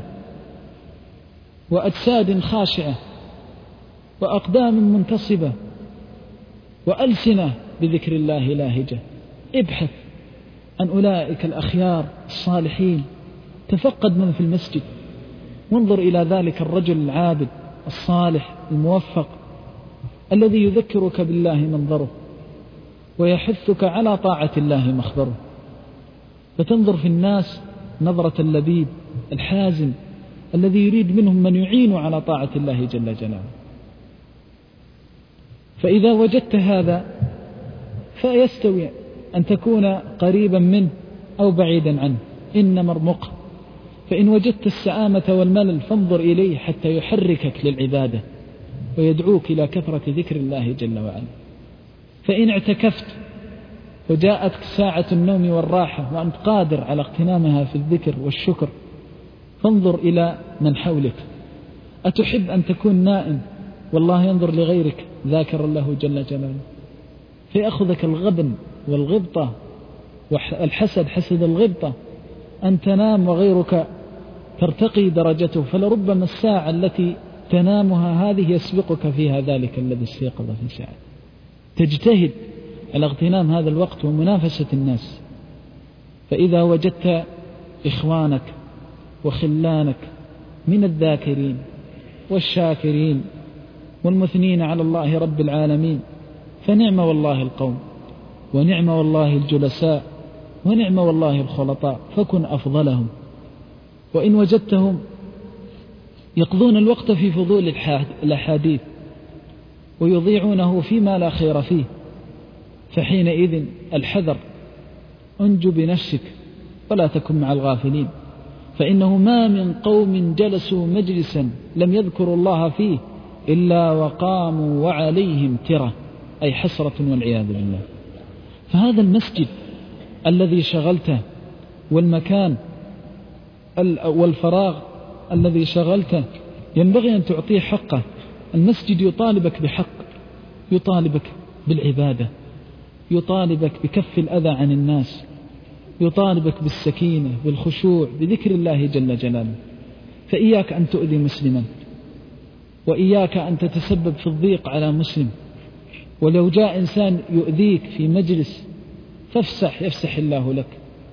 وأجساد خاشعة وأقدام منتصبة وألسنة بذكر الله لاهجة. ابحث عن أولئك الأخيار الصالحين، تفقد من في المسجد، وانظر إلى ذلك الرجل العابد الصالح الموفق الذي يذكرك بالله منظره ويحثك على طاعة الله مخبره. فتنظر في الناس نظرة اللبيب الحازم الذي يريد منهم من يعين على طاعة الله جل جلاله. فإذا وجدت هذا فيستوي أن تكون قريبا منه أو بعيدا عنه، إن مرمق. فإن وجدت السآمة والملل فانظر إليه حتى يحركك للعبادة ويدعوك إلى كثرة ذكر الله جل وعلا. فإن اعتكفت وجاءتك ساعة النوم والراحة وأنت قادر على اغتنامها في الذكر والشكر فانظر إلى من حولك. أتحب أن تكون نائم والله ينظر لغيرك ذاكر له جل جلاله فيأخذك الغبن والغبطة والحسد حسد الغبطة أن تنام وغيرك ترتقي درجته، فلربما الساعة التي تنامها هذه يسبقك فيها ذلك الذي استيقظ في ساعة. تجتهد على اغتنام هذا الوقت ومنافسة الناس. فإذا وجدت إخوانك وخلانك من الذاكرين والشاكرين والمثنين على الله رب العالمين فنعم والله القوم ونعم والله الجلساء ونعم والله الخلطاء، فكن أفضلهم. وإن وجدتهم يقضون الوقت في فضول الأحاديث ويضيعونه فيما لا خير فيه فحينئذ الحذر، انجو بنفسك ولا تكن مع الغافلين. فإنه ما من قوم جلسوا مجلسا لم يذكروا الله فيه إلا وقاموا وعليهم ترة، أي حسرة والعياذ بالله. فهذا المسجد الذي شغلته والمكان والفراغ الذي شغلته ينبغي أن تعطيه حقه المسجد يطالبك بحق، يطالبك بالعبادة، يطالبك بكف الأذى عن الناس، يطالبك بالسكينة بالخشوع بذكر الله جل جلاله. فإياك أن تؤذي مسلما، وإياك أن تتسبب في الضيق على مسلم. ولو جاء إنسان يؤذيك في مجلس فافسح يفسح الله لك.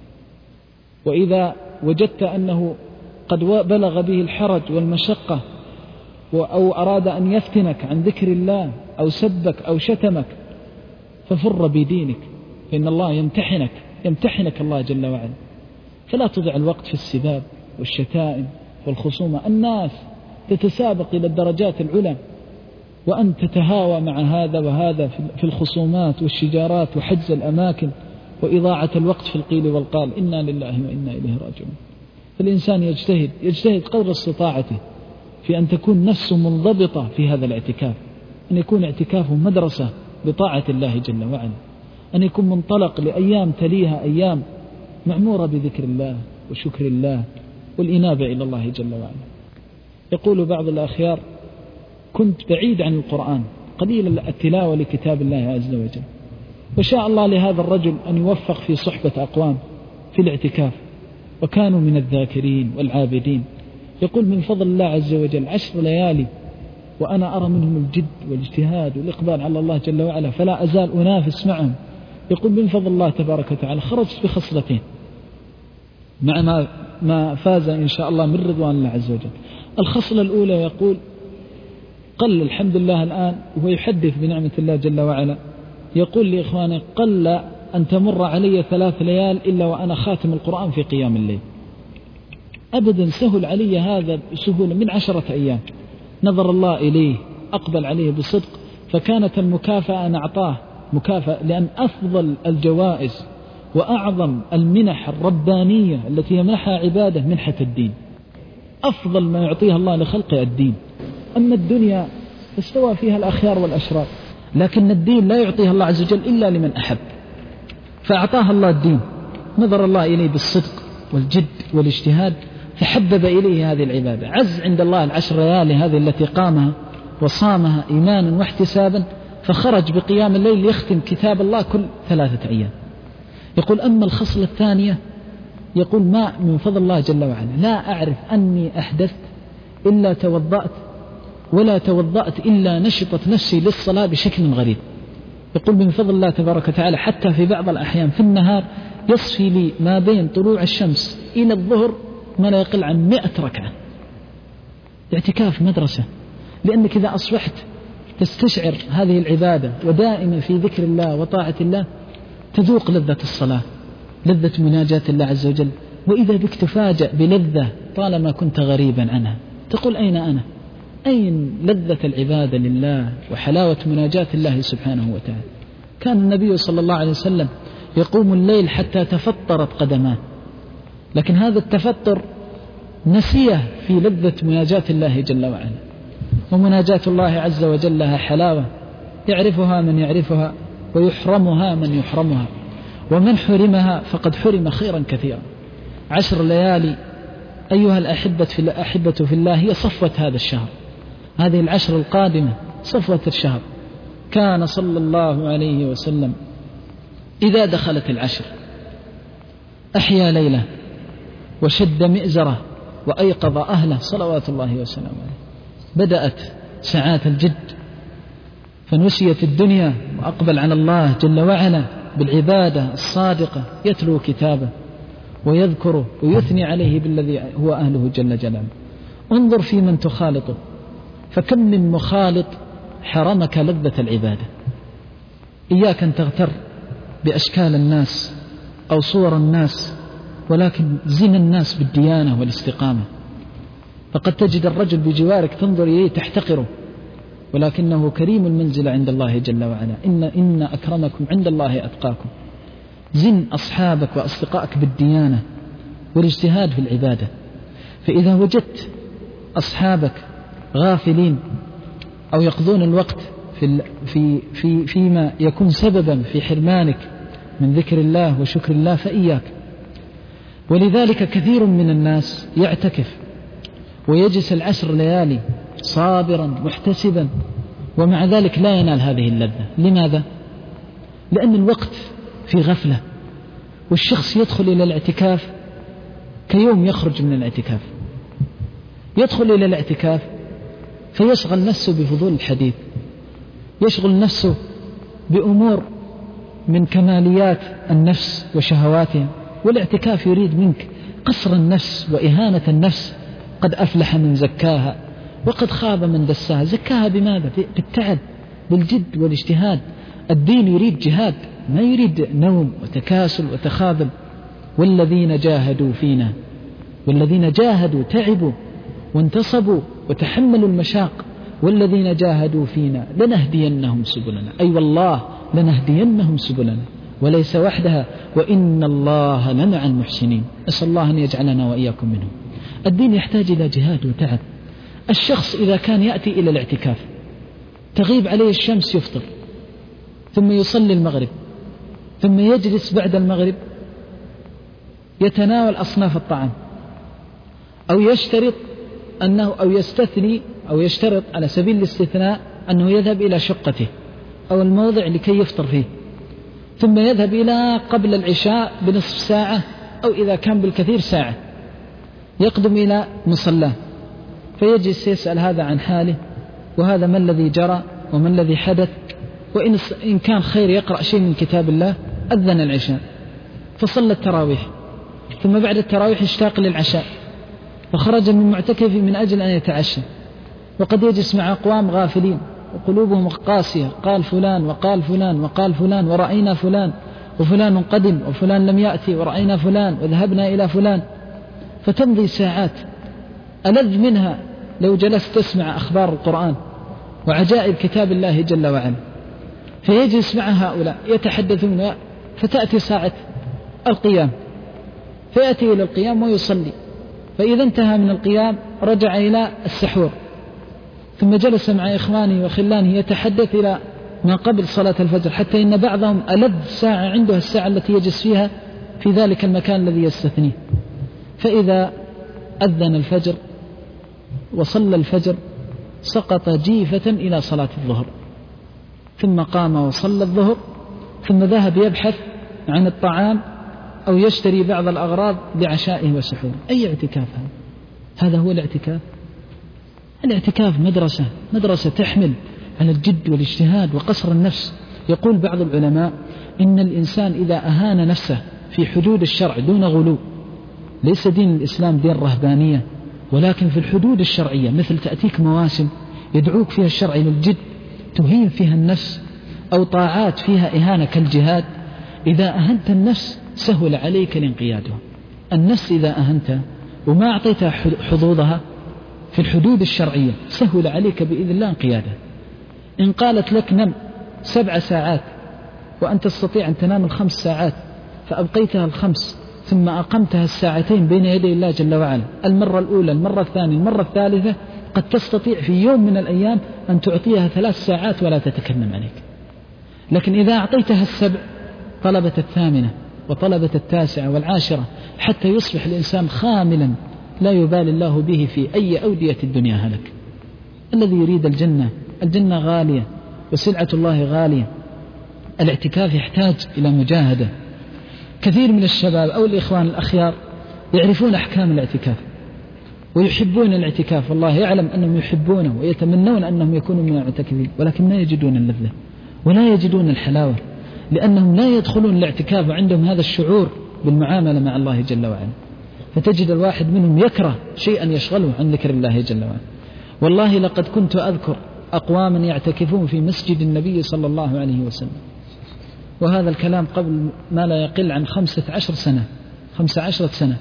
وإذا وجدت أنه قد بلغ به الحرج والمشقة أو أراد أن يفتنك عن ذكر الله أو سبك أو شتمك ففر بدينك، فإن الله يمتحنك يمتحنك الله جل وعلا. فلا تضع الوقت في السباب والشتائم والخصومة. الناس تتسابق إلى الدرجات العلى، وأن تتهاوى مع هذا وهذا في الخصومات والشجارات وحجز الأماكن وإضاعة الوقت في القيل والقال. إنا لله وإنا إليه راجعون. فالإنسان يجتهد يجتهد قدر استطاعته في أن تكون نفسه منضبطة في هذا الاعتكاف، أن يكون اعتكافه مدرسة بطاعة الله جل وعلا، أن يكون منطلق لأيام تليها أيام معمورة بذكر الله وشكر الله والإنابة إلى الله جل وعلا. يقول بعض الأخيار: كنت بعيد عن القرآن قليل التلاوة لكتاب الله عز وجل، وشاء الله لهذا الرجل أن يوفق في صحبة أقوام في الاعتكاف وكانوا من الذاكرين والعابدين. يقول: من فضل الله عز وجل عشر ليالي وأنا أرى منهم الجد والاجتهاد والإقبال على الله جل وعلا، فلا أزال أنافس معهم. يقول: من فضل الله تبارك وتعالى خرجت بخصلتين مع ما, ما فاز إن شاء الله من رضوان الله عز وجل. الخصلة الأولى يقول: قل الحمد لله الآن وهو يحدث بنعمة الله جل وعلا، يقول لإخواني: قل أن تمر علي ثلاث ليال إلا وأنا خاتم القرآن في قيام الليل. أبدا سهل علي هذا بسهولة من عشرة أيام. نظر الله إليه أقبل عليه بصدق، فكانت المكافأة أن أعطاه مكافأة، لأن أفضل الجوائز وأعظم المنح الربانية التي يمنحها عباده منحة الدين. أفضل ما يعطيها الله لخلقه الدين. أما الدنيا فاستوى فيها الأخيار والأشرار، لكن الدين لا يعطيها الله عز وجل إلا لمن أحب، فأعطاها الله الدين. نظر الله إليه بالصدق والجد والاجتهاد فحبب إليه هذه العبادة. عز عند الله العشر ليالي هذه التي قامها وصامها إيمانا واحتسابا، فخرج بقيام الليل يختم كتاب الله كل ثلاثة أيام. يقول: أما الخصلة الثانية، يقول: ما من فضل الله جل وعلا لا أعرف أني أحدثت إلا توضأت، ولا توضأت إلا نشطت نفسي للصلاة بشكل غريب. يقول: من فضل الله تبارك وتعالى حتى في بعض الأحيان في النهار يصفي لي ما بين طلوع الشمس إلى الظهر ما لا يقل عن مئة ركعة. اعتكاف مدرسة، لأنك إذا أصبحت تستشعر هذه العبادة ودائما في ذكر الله وطاعة الله تذوق لذة الصلاة، لذة مناجاة الله عز وجل. وإذا بك تفاجأ بلذة طالما كنت غريبا عنها، تقول: أين أنا؟ أين لذة العبادة لله وحلاوة مناجاة الله سبحانه وتعالى؟ كان النبي صلى الله عليه وسلم يقوم الليل حتى تفطرت قدماه، لكن هذا التفطر نسيه في لذة مناجاة الله جل وعلا. ومناجاة الله عز وجل لها حلاوة يعرفها من يعرفها ويحرمها من يحرمها، ومن حرمها فقد حرم خيرا كثيرا. عشر ليالي أيها الأحبة في الأحبة في الله هي صفوة هذا الشهر، هذه العشر القادمة صفوة الشهر. كان صلى الله عليه وسلم إذا دخلت العشر أحيا ليلة وشد مئزره وأيقظ أهله صلوات الله وسلامه عليه. بدأت ساعات الجد فنسيت الدنيا وأقبل على الله جل وعلا بالعبادة الصادقة، يتلو كتابه ويذكره ويثني عليه بالذي هو أهله جل جلاله. انظر في من تخالطه، فكم من مخالط حرمك لذة العبادة. إياك أن تغتر بأشكال الناس أو صور الناس، ولكن زن الناس بالديانة والاستقامة. فقد تجد الرجل بجوارك تنظر إليه تحتقره، ولكنه كريم المنزل عند الله جل وعلا. إن, إن أكرمكم عند الله أتقاكم. زن أصحابك وأصدقائك بالديانة والاجتهاد في العبادة. فإذا وجدت أصحابك غافلين أو يقضون الوقت في في في فيما يكون سببا في حرمانك من ذكر الله وشكر الله فإياك. ولذلك كثير من الناس يعتكف ويجلس العشر ليالي صابرا محتسبا، ومع ذلك لا ينال هذه اللذة. لماذا؟ لأن الوقت في غفلة، والشخص يدخل إلى الاعتكاف كيوم يخرج من الاعتكاف، يدخل إلى الاعتكاف فيشغل نفسه بفضول الحديث، يشغل نفسه بأمور من كماليات النفس وشهواتها، والاعتكاف يريد منك قصر النفس وإهانة النفس. قد أفلح من زكاها وقد خاب من دساها. زكاها بماذا؟ بالتعب، بالجد والاجتهاد. الدين يريد جهاد، ما يريد نوم وتكاسل وتخاذل. والذين جاهدوا فينا، والذين جاهدوا تعبوا وانتصبوا وتحملوا المشاق، والذين جاهدوا فينا لنهدينهم سبلنا، أي والله لنهدينهم سبلنا، وليس وحدها، وإن الله لمع المحسنين. أسأل الله أن يجعلنا وإياكم منهم. الدين يحتاج إلى جهاد وتعب. الشخص إذا كان يأتي إلى الاعتكاف تغيب عليه الشمس يفطر، ثم يصلي المغرب، ثم يجلس بعد المغرب يتناول أصناف الطعام، أو يشترط أنه أو يستثني أو يشترط على سبيل الاستثناء أنه يذهب إلى شقته أو الموضع لكي يفطر فيه، ثم يذهب إلى قبل العشاء بنصف ساعة أو إذا كان بالكثير ساعة، يقدم إلى مصلاه فيجلس يسأل هذا عن حاله وهذا ما الذي جرى وما الذي حدث، وإن إن كان خير يقرأ شيء من كتاب الله. أذن العشاء فصلى التراويح، ثم بعد التراويح اشتاق للعشاء فخرج من معتكف من أجل أن يتعشى، وقد يجلس مع أقوام غافلين وقلوبهم قاسية، قال فلان وقال فلان وقال فلان ورأينا فلان وفلان قدم وفلان لم يأتي ورأينا فلان وذهبنا إلى فلان، فتمضي ساعات ألذ منها لو جلست تسمع أخبار القرآن وعجائب كتاب الله جل وعلا. فيجلس مع هؤلاء يتحدثون، فتأتي ساعة القيام فيأتي إلى القيام ويصلي، فإذا انتهى من القيام رجع إلى السحور، ثم جلس مع إخوانه وخلانه يتحدث إلى ما قبل صلاة الفجر، حتى إن بعضهم ألذ ساعة عنده الساعة التي يجلس فيها في ذلك المكان الذي يستثنيه. فإذا أذن الفجر وصلى الفجر سقط جيفة إلى صلاة الظهر، ثم قام وصلى الظهر، ثم ذهب يبحث عن الطعام أو يشتري بعض الأغراض لعشائه وسحوره. أي اعتكاف هذا؟ هذا هو الاعتكاف؟ الاعتكاف مدرسة، مدرسة تحمل على الجد والاجتهاد وقصر النفس. يقول بعض العلماء إن الإنسان إذا أهان نفسه في حدود الشرع دون غلو، ليس دين الإسلام دين رهبانية، ولكن في الحدود الشرعية، مثل تأتيك مواسم يدعوك فيها الشرع للجد تهين فيها النفس، أو طاعات فيها إهانة كالجهاد، إذا أهنت النفس سهل عليك الانقيادها. النفس إذا أهنت وما أعطيتها حظوظها في الحدود الشرعية سهل عليك بإذن الله انقيادها. إن قالت لك نم سبع ساعات وأنت تستطيع أن تنام الخمس ساعات، فأبقيتها الخمس ثم أقمتها الساعتين بين يدي الله جل وعلا، المرة الأولى المرة الثانية المرة الثالثة، قد تستطيع في يوم من الأيام أن تعطيها ثلاث ساعات ولا تتكلم عليك. لكن إذا أعطيتها السبع طلبت الثامنة وطلبت التاسعة والعاشرة، حتى يصبح الإنسان خاملا لا يبالي الله به في أي أودية الدنيا هلك. الذي يريد الجنة، الجنة غالية وسلعة الله غالية. الاعتكاف يحتاج إلى مجاهدة. كثير من الشباب أو الإخوان الأخيار يعرفون أحكام الاعتكاف ويحبون الاعتكاف، والله يعلم أنهم يحبونه ويتمنون أنهم يكونوا من المعتكفين، ولكن لا يجدون اللذة ولا يجدون الحلاوة، لأنهم لا يدخلون الاعتكاف وعندهم هذا الشعور بالمعاملة مع الله جل وعلا. فتجد الواحد منهم يكره شيئا يشغله عن ذكر الله جل وعلا. والله لقد كنت أذكر أقواما يعتكفون في مسجد النبي صلى الله عليه وسلم، وهذا الكلام قبل ما لا يقل عن خمسة عشر سنة خمسة عشرة سنة،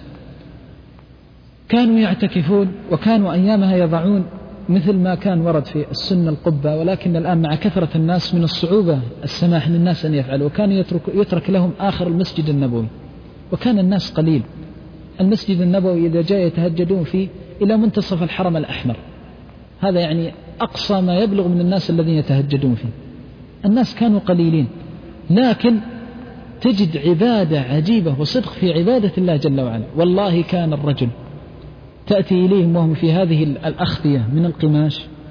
كانوا يعتكفون وكانوا أيامها يضعون مثل ما كان ورد في السنة القبة، ولكن الآن مع كثرة الناس من الصعوبة السماح للناس أن يفعلوا، وكان يترك, يترك لهم آخر المسجد النبوي، وكان الناس قليل. المسجد النبوي إذا جاء يتهجدون فيه إلى منتصف الحرم الأحمر، هذا يعني أقصى ما يبلغ من الناس الذين يتهجدون فيه. الناس كانوا قليلين، لكن تجد عبادة عجيبة وصدق في عبادة الله جل وعلا. والله كان الرجل تأتي إليهم وهم في هذه الأخذية من القماش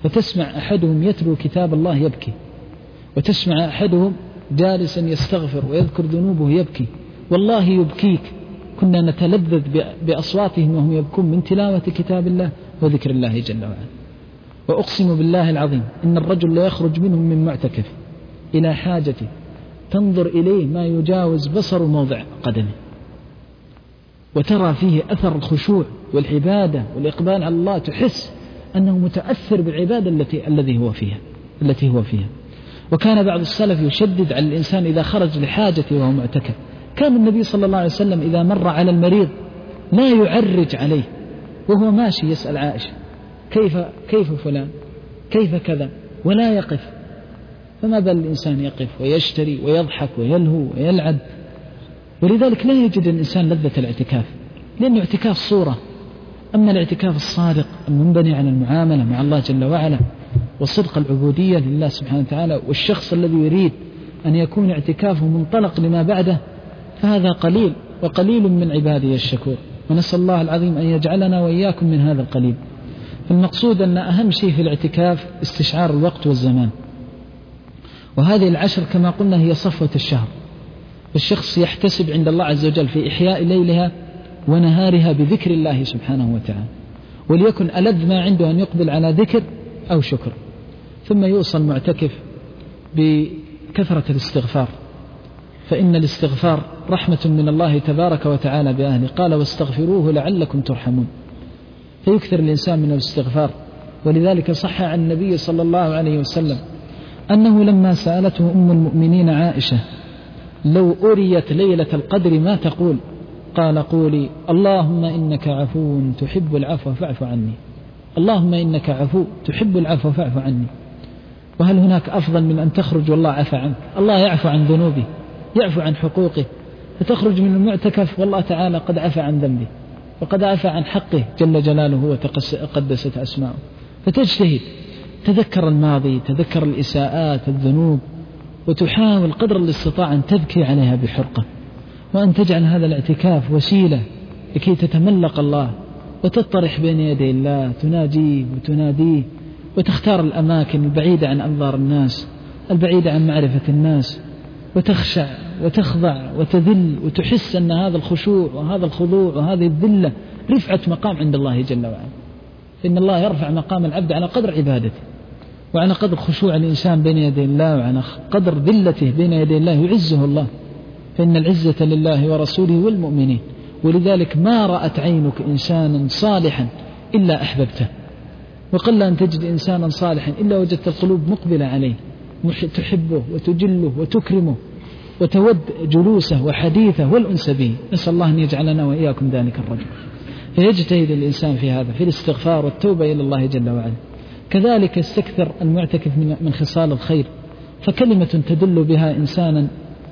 فتسمع أحدهم يتلو كتاب الله يبكي، وتسمع أحدهم جالسا يستغفر ويذكر ذنوبه يبكي، والله يبكيك. كنا نتلذذ بأصواتهم وهم يبكون من تلاوة كتاب الله وذكر الله جل وعلا. وأقسم بالله العظيم إن الرجل لا يخرج منهم من معتكف إلى حاجته تنظر إليه ما يجاوز بصر موضع قدمه، وترى فيه أثر الخشوع والعبادة والإقبال على الله، تحس أنه متأثر بالعبادة التي الذي هو فيها التي هو فيها. وكان بعض السلف يشدد على الإنسان إذا خرج لحاجته وهو معتكف. كان النبي صلى الله عليه وسلم إذا مر على المريض لا يعرج عليه وهو ماشي يسأل عائشة كيف كيف فلان كيف كذا، ولا يقف. فما بال الإنسان يقف ويشتري ويضحك ويلهو ويلعب. ولذلك لا يجد الإنسان لذة الاعتكاف، لأن الاعتكاف صورة. أما الاعتكاف الصادق المنبني على المعاملة مع الله جل وعلا وصدق العبودية لله سبحانه وتعالى، والشخص الذي يريد أن يكون اعتكافه منطلق لما بعده، فهذا قليل وقليل من عباده الشكور. ونسأل الله العظيم أن يجعلنا وإياكم من هذا القليل. المقصود أن أهم شيء في الاعتكاف استشعار الوقت والزمان، وهذه العشر كما قلنا هي صفوة الشهر، والشخص يحتسب عند الله عز وجل في إحياء ليلها ونهارها بذكر الله سبحانه وتعالى، وليكن ألذ ما عنده أن يقبل على ذكر أو شكر. ثم يوصل معتكف بكثرة الاستغفار، فإن الاستغفار رحمة من الله تبارك وتعالى بأهله، قال واستغفروه لعلكم ترحمون. فيكثر الإنسان من الاستغفار. ولذلك صح عن النبي صلى الله عليه وسلم أنه لما سألته أم المؤمنين عائشة لو أريت ليلة القدر ما تقول، قال قولي اللهم إنك عفو تحب العفو فاعف عني، اللهم إنك عفو تحب العفو فاعف عني. وهل هناك أفضل من أن تخرج والله عفى عنك؟ الله يعفو عن ذنوبه، يعفو عن حقوقه، فتخرج من المعتكف والله تعالى قد عفى عن ذنبه وقد عفى عن حقه جل جلاله وتقدست أسماؤه. فتجتهد، تذكر الماضي، تذكر الإساءات الذنوب، وتحاول قدر الاستطاعة أن تبكي عليها بحرقة، وأن تجعل هذا الاعتكاف وسيلة لكي تتملق الله وتطرح بين يدي الله، تناجيه وتناديه، وتختار الأماكن البعيدة عن أنظار الناس، البعيدة عن معرفة الناس، وتخشع وتخضع وتذل، وتحس أن هذا الخشوع وهذا الخضوع وهذه الذلة رفعة مقام عند الله جل وعلا. فإن الله يرفع مقام العبد على قدر عبادته، وعلى قدر خشوع الإنسان بين يدي الله، وعلى قدر ذلته بين يدي الله يعزه الله. فإن العزة لله ورسوله والمؤمنين. ولذلك ما رأت عينك إنسانا صالحا إلا أحببته، وقل أن تجد إنسانا صالحا إلا وجدت القلوب مقبلة عليه، تحبه وتجله وتكرمه وتود جلوسه وحديثه والأنس به. نسأل الله أن يجعلنا وإياكم ذلك الرجل. فيجتهد الإنسان في هذا، في الاستغفار والتوبة إلى الله جل وعلا. كذلك يستكثر المعتكف من خصال الخير، فكلمة تدل بها إنسانا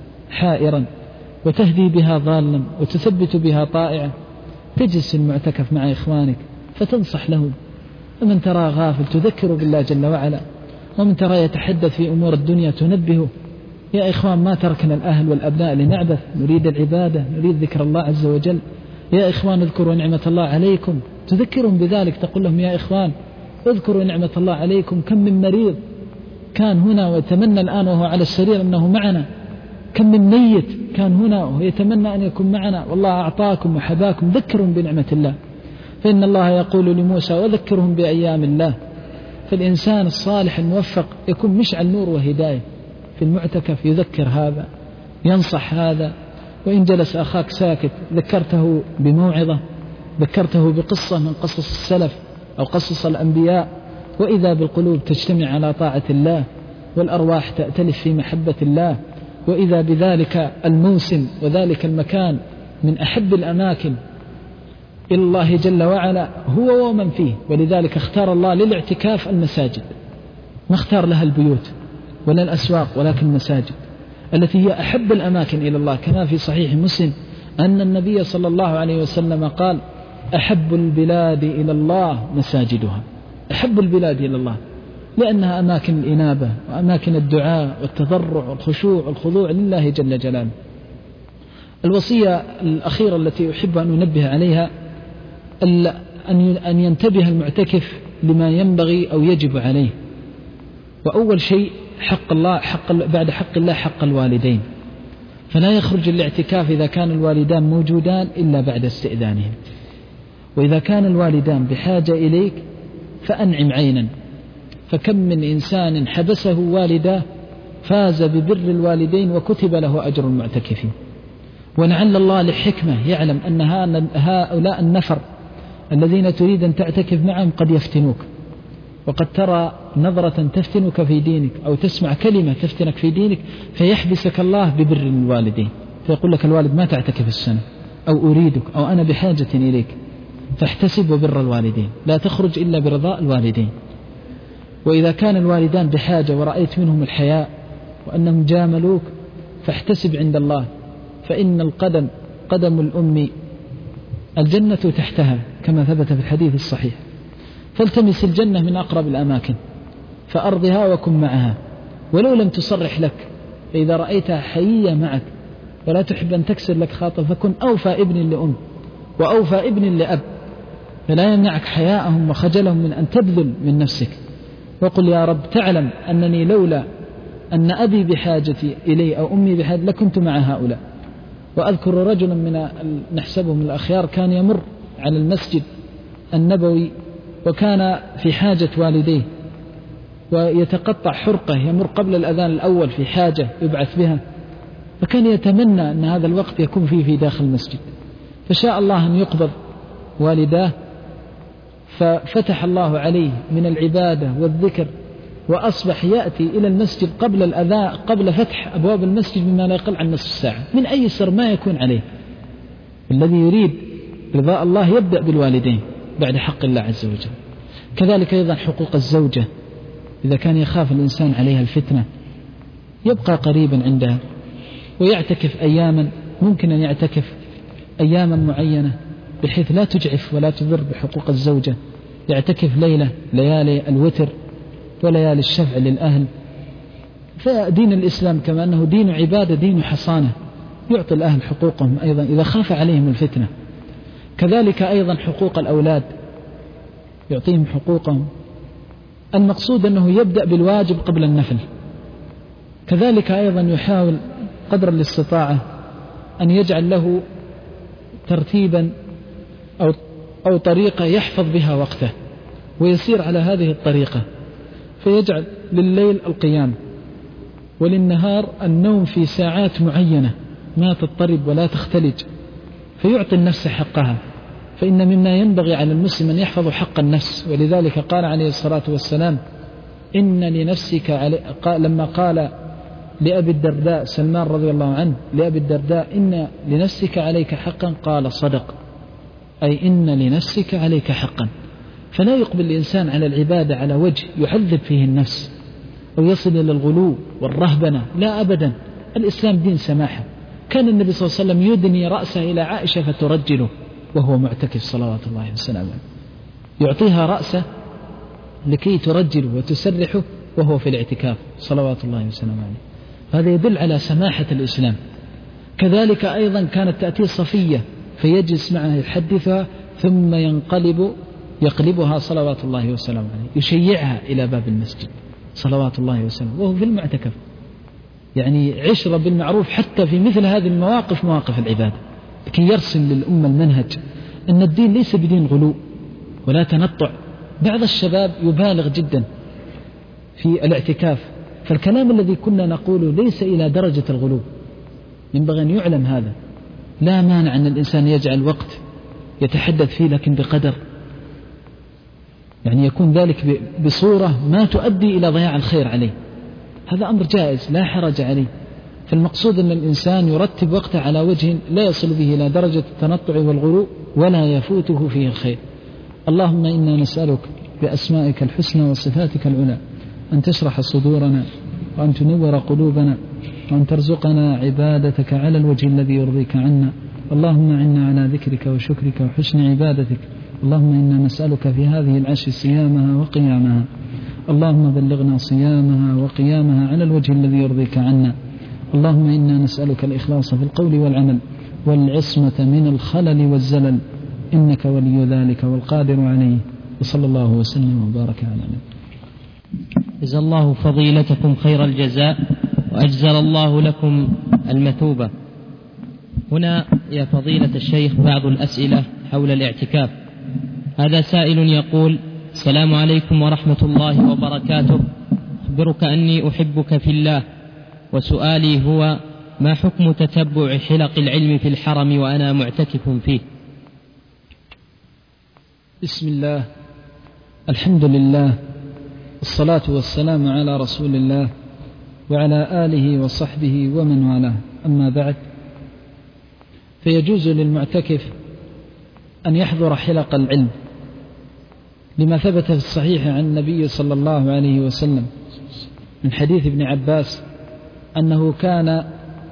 حائرا وتهدي بها ضالا وتثبت بها طائعا. تجلس المعتكف مع إخوانك فتنصح له، ومن ترى غافل تذكر بالله جل وعلا، ومن ترى يتحدث في أمور الدنيا تنبهه. يا إخوان ما تركنا الأهل والأبناء لنعبث، نريد العبادة، نريد ذكر الله عز وجل. يا إخوان اذكروا نعمة الله عليكم، تذكرهم بذلك، تقول لهم يا إخوان اذكروا نعمة الله عليكم، كم من مريض كان هنا ويتمنى الآن وهو على السرير أنه معنا، كم من ميت كان هنا ويتمنى أن يكون معنا، والله أعطاكم وحباكم. ذكرهم بنعمة الله، فإن الله يقول لموسى وذكرهم بأيام الله. فالإنسان الصالح الموفق يكون مشعل نور وهداية في المعتكف، يذكر هذا، ينصح هذا. وإن جلس أخاك ساكت ذكرته بموعظة، ذكرته بقصة من قصص السلف أو قصص الأنبياء، وإذا بالقلوب تجتمع على طاعة الله، والأرواح تأتلف في محبة الله. وإذا بذلك الموسم وذلك المكان من أحب الأماكن إلى الله جل وعلا هو ومن فيه. ولذلك اختار الله للاعتكاف المساجد، ما اختار لها البيوت ولا الأسواق، ولكن المساجد التي هي أحب الأماكن إلى الله. كما في صحيح مسلم أن النبي صلى الله عليه وسلم قال أحب البلاد إلى الله مساجدها، أحب البلاد إلى الله لأنها أماكن الإنابة وأماكن الدعاء والتضرع والخشوع والخضوع لله جل جلاله. الوصية الأخيرة التي أحب أن أنبه عليها أن ينتبه المعتكف لما ينبغي أو يجب عليه. وأول شيء حق الله، حق بعد حق الله حق الوالدين، فلا يخرج الاعتكاف إذا كان الوالدان موجودان إلا بعد استئذانهم. وإذا كان الوالدان بحاجة إليك فأنعم عينا، فكم من إنسان حبسه والداه فاز ببر الوالدين وكتب له أجر المعتكفين. ولعل الله لحكمة يعلم أن هؤلاء النفر الذين تريد أن تعتكف معهم قد يفتنوك، وقد ترى نظرة تفتنك في دينك أو تسمع كلمة تفتنك في دينك فيحبسك الله ببر الوالدين، فيقول لك الوالد ما تعتكف السنة، أو أريدك، أو أنا بحاجة إليك، فاحتسب بر الوالدين، لا تخرج إلا برضاء الوالدين. وإذا كان الوالدان بحاجة ورأيت منهم الحياء وأنهم جاملوك فاحتسب عند الله، فإن القدم قدم الأم الجنة تحتها كما ثبت في الحديث الصحيح. فالتمس الجنة من أقرب الأماكن فأرضها وكن معها، ولو لم تصرح لك، فإذا رأيتها حيية معك ولا تحب أن تكسر لك خاطر فكن أوفى ابن لأم وأوفى ابن لأب، فلا يمنعك حياءهم وخجلهم من أن تبذل من نفسك. وقل يا رب تعلم أنني لولا أن أبي بحاجتي إلي أو أمي بحاجة لكنت مع هؤلاء. وأذكر رجلا من نحسبه من الأخيار كان يمر على المسجد النبوي وكان في حاجة والديه، ويتقطع حرقه يمر قبل الأذان الأول في حاجة يبعث بها، فكان يتمنى أن هذا الوقت يكون فيه في داخل المسجد، فشاء الله أن يقبض والداه، ففتح الله عليه من العبادة والذكر، وأصبح يأتي إلى المسجد قبل الأذان قبل فتح أبواب المسجد بما لا يقل عن نصف ساعة من أي سر ما يكون عليه. الذي يريد رضاء الله يبدأ بالوالدين بعد حق الله عز وجل. كذلك أيضا حقوق الزوجة، إذا كان يخاف الإنسان عليها الفتنة يبقى قريبا عندها ويعتكف أياما، ممكن أن يعتكف أياما معينة بحيث لا تجعف ولا تضر بحقوق الزوجة، يعتكف ليلة ليالي الوتر وليالي الشفع للأهل. فدين الإسلام كما أنه دين عبادة دين حصانة، يعطي الأهل حقوقهم أيضا إذا خاف عليهم الفتنة. كذلك أيضا حقوق الأولاد يعطيهم حقوقهم، المقصود أنه يبدأ بالواجب قبل النفل. كذلك أيضا يحاول قدر الاستطاعة أن يجعل له ترتيبا أو, أو طريقة يحفظ بها وقته ويسير على هذه الطريقة، فيجعل لليل القيام وللنهار النوم في ساعات معينة ما تضطرب ولا تختلج، فيعطي النفس حقها، فإن مما ينبغي على المسلم أن يحفظ حق النفس. ولذلك قال عليه الصلاة والسلام إن لنفسك علي... قال لما قال لأبي الدرداء سلمان رضي الله عنه لأبي الدرداء إن لنفسك عليك حقا، قال صدق، أي إن لنفسك عليك حقا. فلا يقبل الإنسان على العبادة على وجه يعذب فيه النفس أو يصل إلى الغلو والرهبنة، لا أبدا، الإسلام دين سماحة. كان النبي صلى الله عليه وسلم يدني رأسه إلى عائشة فترجله وهو معتكف صلوات الله وسلامه، يعطيها رأسه لكي ترجله وتسرحه وهو في الاعتكاف صلوات الله وسلامه عليه. هذا يدل على سماحة الإسلام. كذلك أيضا كانت تأتي صفية فيجلس معها يحدثها ثم ينقلب يقلبها صلوات الله وسلامه عليه، يشيعها إلى باب المسجد صلوات الله وسلامه وهو في المعتكف. يعني عشرة بالمعروف حتى في مثل هذه المواقف مواقف العبادة، لكي يرسم للأمة المنهج أن الدين ليس بدين غلو ولا تنطع. بعض الشباب يبالغ جدا في الاعتكاف، فالكلام الذي كنا نقوله ليس إلى درجة الغلو، ينبغي أن يعلم هذا. لا مانع أن الإنسان يجعل وقت يتحدث فيه لكن بقدر، يعني يكون ذلك بصورة ما تؤدي إلى ضياع الخير عليه، هذا أمر جائز لا حرج عليه. فالمقصود أن الإنسان يرتب وقته على وجه لا يصل به إلى درجة التنطع والغلو ولا يفوته فيه الخير. اللهم إنا نسألك بأسمائك الحسنى وصفاتك العلى أن تشرح صدورنا وأن تنور قلوبنا وأن ترزقنا عبادتك على الوجه الذي يرضيك عنا. اللهم إنا على ذكرك وشكرك وحسن عبادتك. اللهم إنا نسألك في هذه العشر صيامها وقيامها، اللهم بلغنا صيامها وقيامها على الوجه الذي يرضيك عنا. اللهم إنا نسألك الإخلاص في القول والعمل والعصمة من الخلل والزلل، إنك ولي ذلك والقادر عليه. وصلى الله وسلم وبارك على نبينا. جزا الله فضيلتكم خير الجزاء وأجزل الله لكم المثوبة. هنا يا فضيلة الشيخ بعض الأسئلة حول الاعتكاف. هذا سائل يقول: السلام عليكم ورحمة الله وبركاته، أخبرك أني أحبك في الله، وسؤالي هو: ما حكم تتبع حلق العلم في الحرم وأنا معتكف فيه؟ بسم الله، الحمد لله، الصلاة والسلام على رسول الله وعلى آله وصحبه ومن والاه، أما بعد، فيجوز للمعتكف أن يحضر حلق العلم لما ثبت في الصحيح عن النبي صلى الله عليه وسلم من حديث ابن عباس أنه كان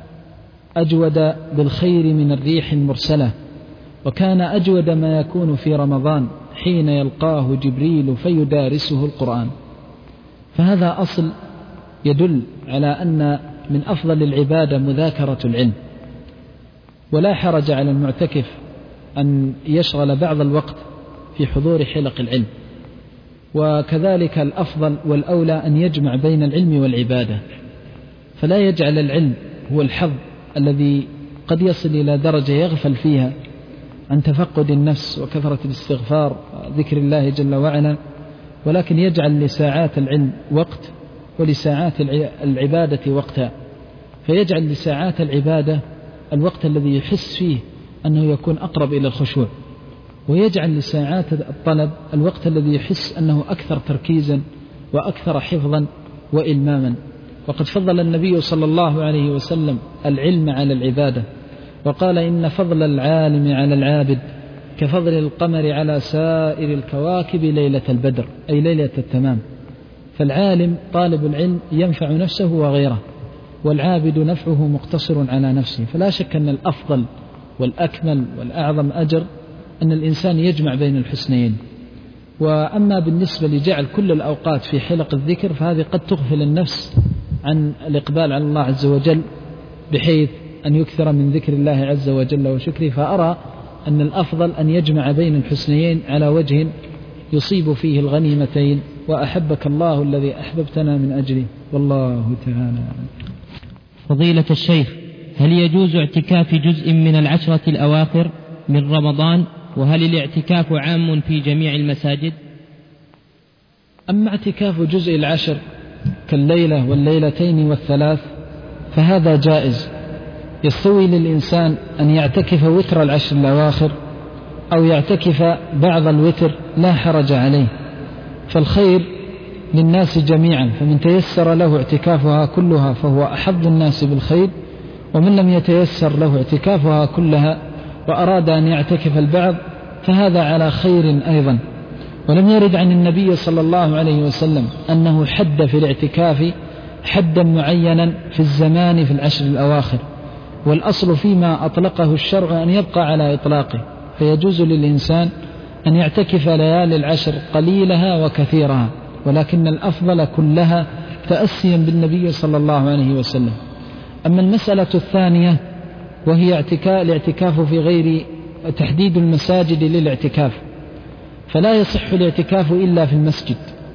أجود بالخير من الريح المرسلة، وكان أجود ما يكون في رمضان حين يلقاه جبريل فيدارسه القرآن. فهذا أصل يدل على أن من أفضل العبادة مذاكرة العلم، ولا حرج على المعتكف أن يشغل بعض الوقت في حضور حلق العلم، وكذلك الأفضل والأولى أن يجمع بين العلم والعبادة، فلا يجعل العلم هو الحظ الذي قد يصل إلى درجة يغفل فيها عن تفقد النفس وكثرة الاستغفار ذكر الله جل وعلا، ولكن يجعل لساعات العلم وقت ولساعات العبادة وقتا، فيجعل لساعات العبادة الوقت الذي يحس فيه أنه يكون أقرب إلى الخشوع، ويجعل لساعات الطلب الوقت الذي يحس أنه أكثر تركيزا وأكثر حفظا وإلماما. وقد فضل النبي صلى الله عليه وسلم العلم على العبادة، وقال: إن فضل العالم على العابد كفضل القمر على سائر الكواكب ليلة البدر، أي ليلة التمام. فالعالم طالب العلم ينفع نفسه وغيره، والعابد نفعه مقتصر على نفسه. فلا شك أن الأفضل والأكمل والأعظم أجر أن الإنسان يجمع بين الحسنين. وأما بالنسبة لجعل كل الأوقات في حلق الذكر فهذه قد تغفل النفس عن الإقبال على الله عز وجل بحيث أن يكثر من ذكر الله عز وجل وشكره. فأرى أن الأفضل أن يجمع بين الحسنيين على وجه يصيب فيه الغنيمتين، وأحبك الله الذي أحببتنا من أجله، والله تعالى. فضيلة الشيخ، هل يجوز اعتكاف جزء من العشرة الأواخر من رمضان؟ وهل الاعتكاف عام في جميع المساجد؟ أما اعتكاف جزء العشر كالليلة والليلتين والثلاث فهذا جائز، يستوي للإنسان أن يعتكف وتر العشر الأواخر أو يعتكف بعض الوتر، لا حرج عليه، فالخير للناس جميعا، فمن تيسر له اعتكافها كلها فهو أحظ الناس بالخير، ومن لم يتيسر له اعتكافها كلها وأراد أن يعتكف البعض فهذا على خير أيضا. ولم يرد عن النبي صلى الله عليه وسلم أنه حد في الاعتكاف حدا معينا في الزمان في العشر الأواخر، والأصل فيما أطلقه الشرع أن يبقى على إطلاقه، فيجوز للإنسان أن يعتكف ليالي العشر قليلها وكثيرها، ولكن الأفضل كلها تأسيا بالنبي صلى الله عليه وسلم. أما المسألة الثانية وهي الاعتكاف في غير تحديد المساجد للاعتكاف، فلا يصح الاعتكاف إلا في المسجد،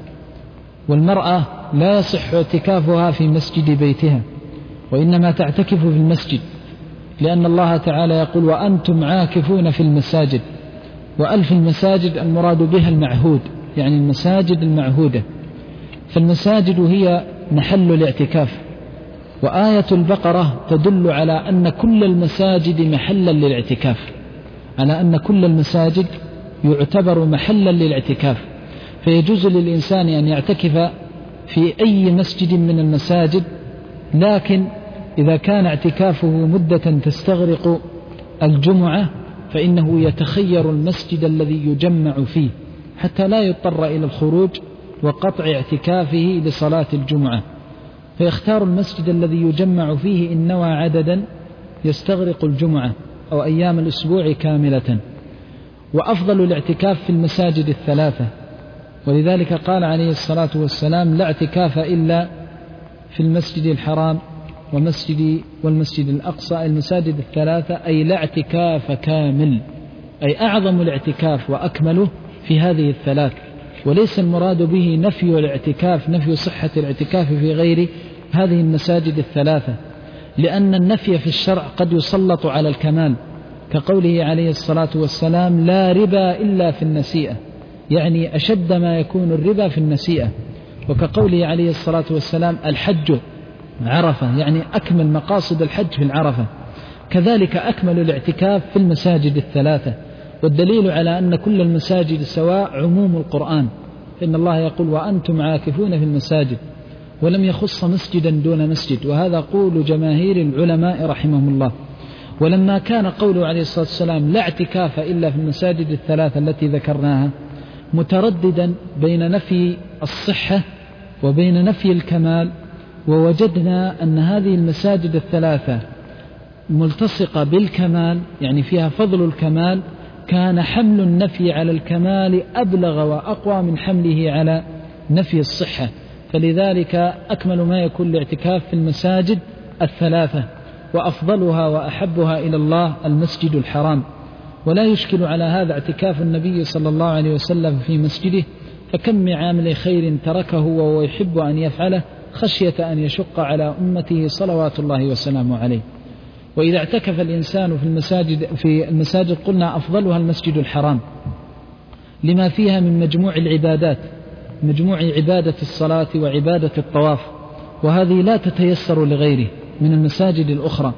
والمرأة لا يصح اعتكافها في مسجد بيتها، وإنما تعتكف في المسجد، لأن الله تعالى يقول: وأنتم عاكفون في المساجد. وألف المساجد المراد بها المعهود، يعني المساجد المعهودة، فالمساجد هي محل الاعتكاف. وآية البقرة تدل على أن كل المساجد محلا للاعتكاف، على أن كل المساجد يعتبر محلا للاعتكاف، فيجوز للإنسان أن يعتكف في أي مسجد من المساجد، لكن إذا كان اعتكافه مدة تستغرق الجمعة فإنه يتخير المسجد الذي يجمع فيه حتى لا يضطر إلى الخروج وقطع اعتكافه لصلاة الجمعة، فيختار المسجد الذي يجمع فيه إن نوى عددا يستغرق الجمعة أو أيام الأسبوع كاملة. وأفضل الاعتكاف في المساجد الثلاثة، ولذلك قال عليه الصلاة والسلام: لا اعتكاف إلا في المسجد الحرام ومسجد والمسجد الأقصى، المساجد الثلاثة، أي لا اعتكاف كامل، أي أعظم الاعتكاف وأكمله في هذه الثلاث. وليس المراد به نفي الاعتكاف، نفي صحة الاعتكاف في غير هذه المساجد الثلاثة، لأن النفي في الشرع قد يسلط على الكمال، كقوله عليه الصلاة والسلام لا ربا إلا في النسيئة، يعني أشد ما يكون الربا في النسيئة، وكقوله عليه الصلاة والسلام الحج عرفة، يعني أكمل مقاصد الحج في العرفة. كذلك أكمل الاعتكاف في المساجد الثلاثة، والدليل على أن كل المساجد سواء عموم القرآن، فإن الله يقول وأنتم عاكفون في المساجد، ولم يخص مسجدا دون مسجد، وهذا قول جماهير العلماء رحمهم الله. ولما كان قوله عليه الصلاة والسلام لا اعتكاف إلا في المساجد الثلاثة التي ذكرناها، مترددا بين نفي الصحة وبين نفي الكمال، ووجدنا أن هذه المساجد الثلاثة ملتصقة بالكمال، يعني فيها فضل الكمال، كان حمل النفي على الكمال أبلغ وأقوى من حمله على نفي الصحة، فلذلك أكمل ما يكون الاعتكاف في المساجد الثلاثة، وأفضلها وأحبها إلى الله المسجد الحرام. ولا يشكل على هذا اعتكاف النبي صلى الله عليه وسلم في مسجده، فكم من عامل خير تركه وهو يحب أن يفعله خشية أن يشق على أمته صلوات الله وسلامه عليه. وإذا اعتكف الإنسان في المساجد في المساجد قلنا أفضلها المسجد الحرام لما فيها من مجموع العبادات، مجموع عبادة الصلاة وعبادة الطواف، وهذه لا تتيسر لغيره من المساجد الأخرى،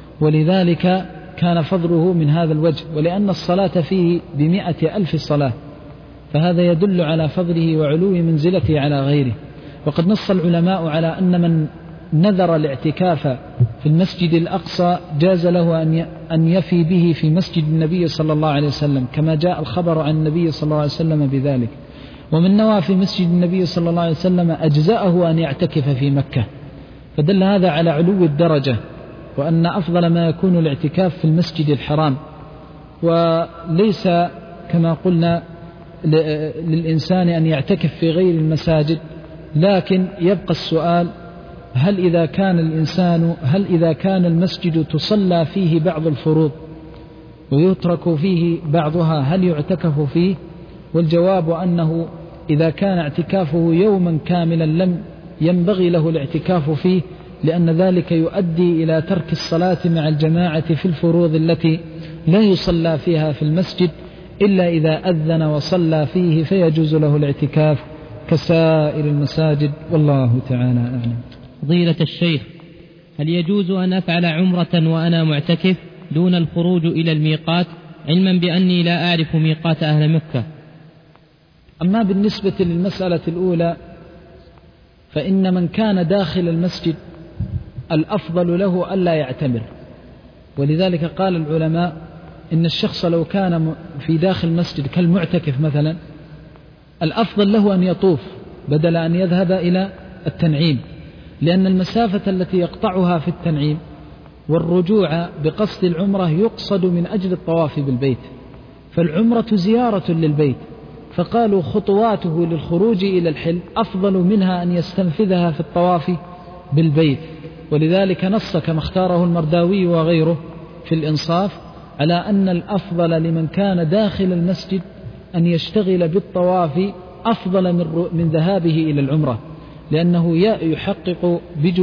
ولذلك كان فضله من هذا الوجه. ولأن الصلاة فيه بمئة ألف صلاة، فهذا يدل على فضله وعلو منزلته على غيره. وقد نص العلماء على أن من نذر الاعتكاف في المسجد الأقصى جاز له أن يفي به في مسجد النبي صلى الله عليه وسلم، كما جاء الخبر عن النبي صلى الله عليه وسلم بذلك. ومن نوى في مسجد النبي صلى الله عليه وسلم أجزأه أن يعتكف في مكة، فدل هذا على علو الدرجة، وأن أفضل ما يكون الاعتكاف في المسجد الحرام. وليس كما قلنا للإنسان أن يعتكف في غير المساجد، لكن يبقى السؤال هل إذا كان الإنسان هل إذا كان المسجد تصلى فيه بعض الفروض ويترك فيه بعضها هل يعتكف فيه؟ والجواب أنه إذا كان اعتكافه يوما كاملا لم ينبغي له الاعتكاف فيه، لأن ذلك يؤدي إلى ترك الصلاة مع الجماعة في الفروض التي لا يصلى فيها في المسجد إلا إذا أذن وصلى فيه، فيجوز له الاعتكاف كسائر المساجد، والله تعالى أعلم. فضيلة الشيخ، هل يجوز أن أفعل عمرة وأنا معتكف دون الخروج إلى الميقات، علما بأني لا أعرف ميقات أهل مكة؟ أما بالنسبة للمسألة الأولى، فإن من كان داخل المسجد الأفضل له ألا يعتمر، ولذلك قال العلماء إن الشخص لو كان في داخل المسجد كالمعتكف مثلا، الأفضل له أن يطوف بدل أن يذهب إلى التنعيم، لأن المسافة التي يقطعها في التنعيم والرجوع بقصد العمرة يقصد من أجل الطواف بالبيت، فالعمرة زيارة للبيت، فقالوا خطواته للخروج إلى الحل أفضل منها أن يستنفذها في الطواف بالبيت. ولذلك نص كما اختاره المرداوي وغيره في الإنصاف على أن الأفضل لمن كان داخل المسجد أن يشتغل بالطواف أفضل من ذهابه إلى العمرة، لأنه يحقق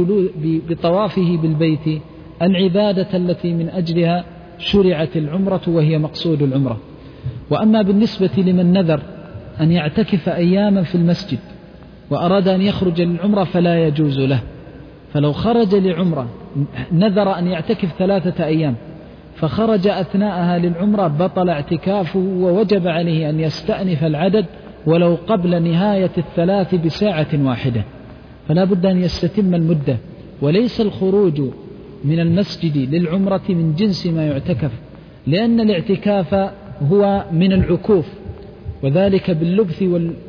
بطوافه بالبيت العبادة التي من أجلها شرعت العمرة وهي مقصود العمرة. وأما بالنسبة لمن نذر أن يعتكف أياما في المسجد وأراد أن يخرج للعمرة فلا يجوز له، فلو خرج لعمرة نذر أن يعتكف ثلاثة أيام فخرج أثناءها للعمرة بطل اعتكافه، ووجب عليه أن يستأنف العدد ولو قبل نهاية الثلاث بساعة واحدة، فلا بد أن يستتم المدة. وليس الخروج من المسجد للعمرة من جنس ما يعتكف، لأن الاعتكاف هو من العكوف، وذلك باللبث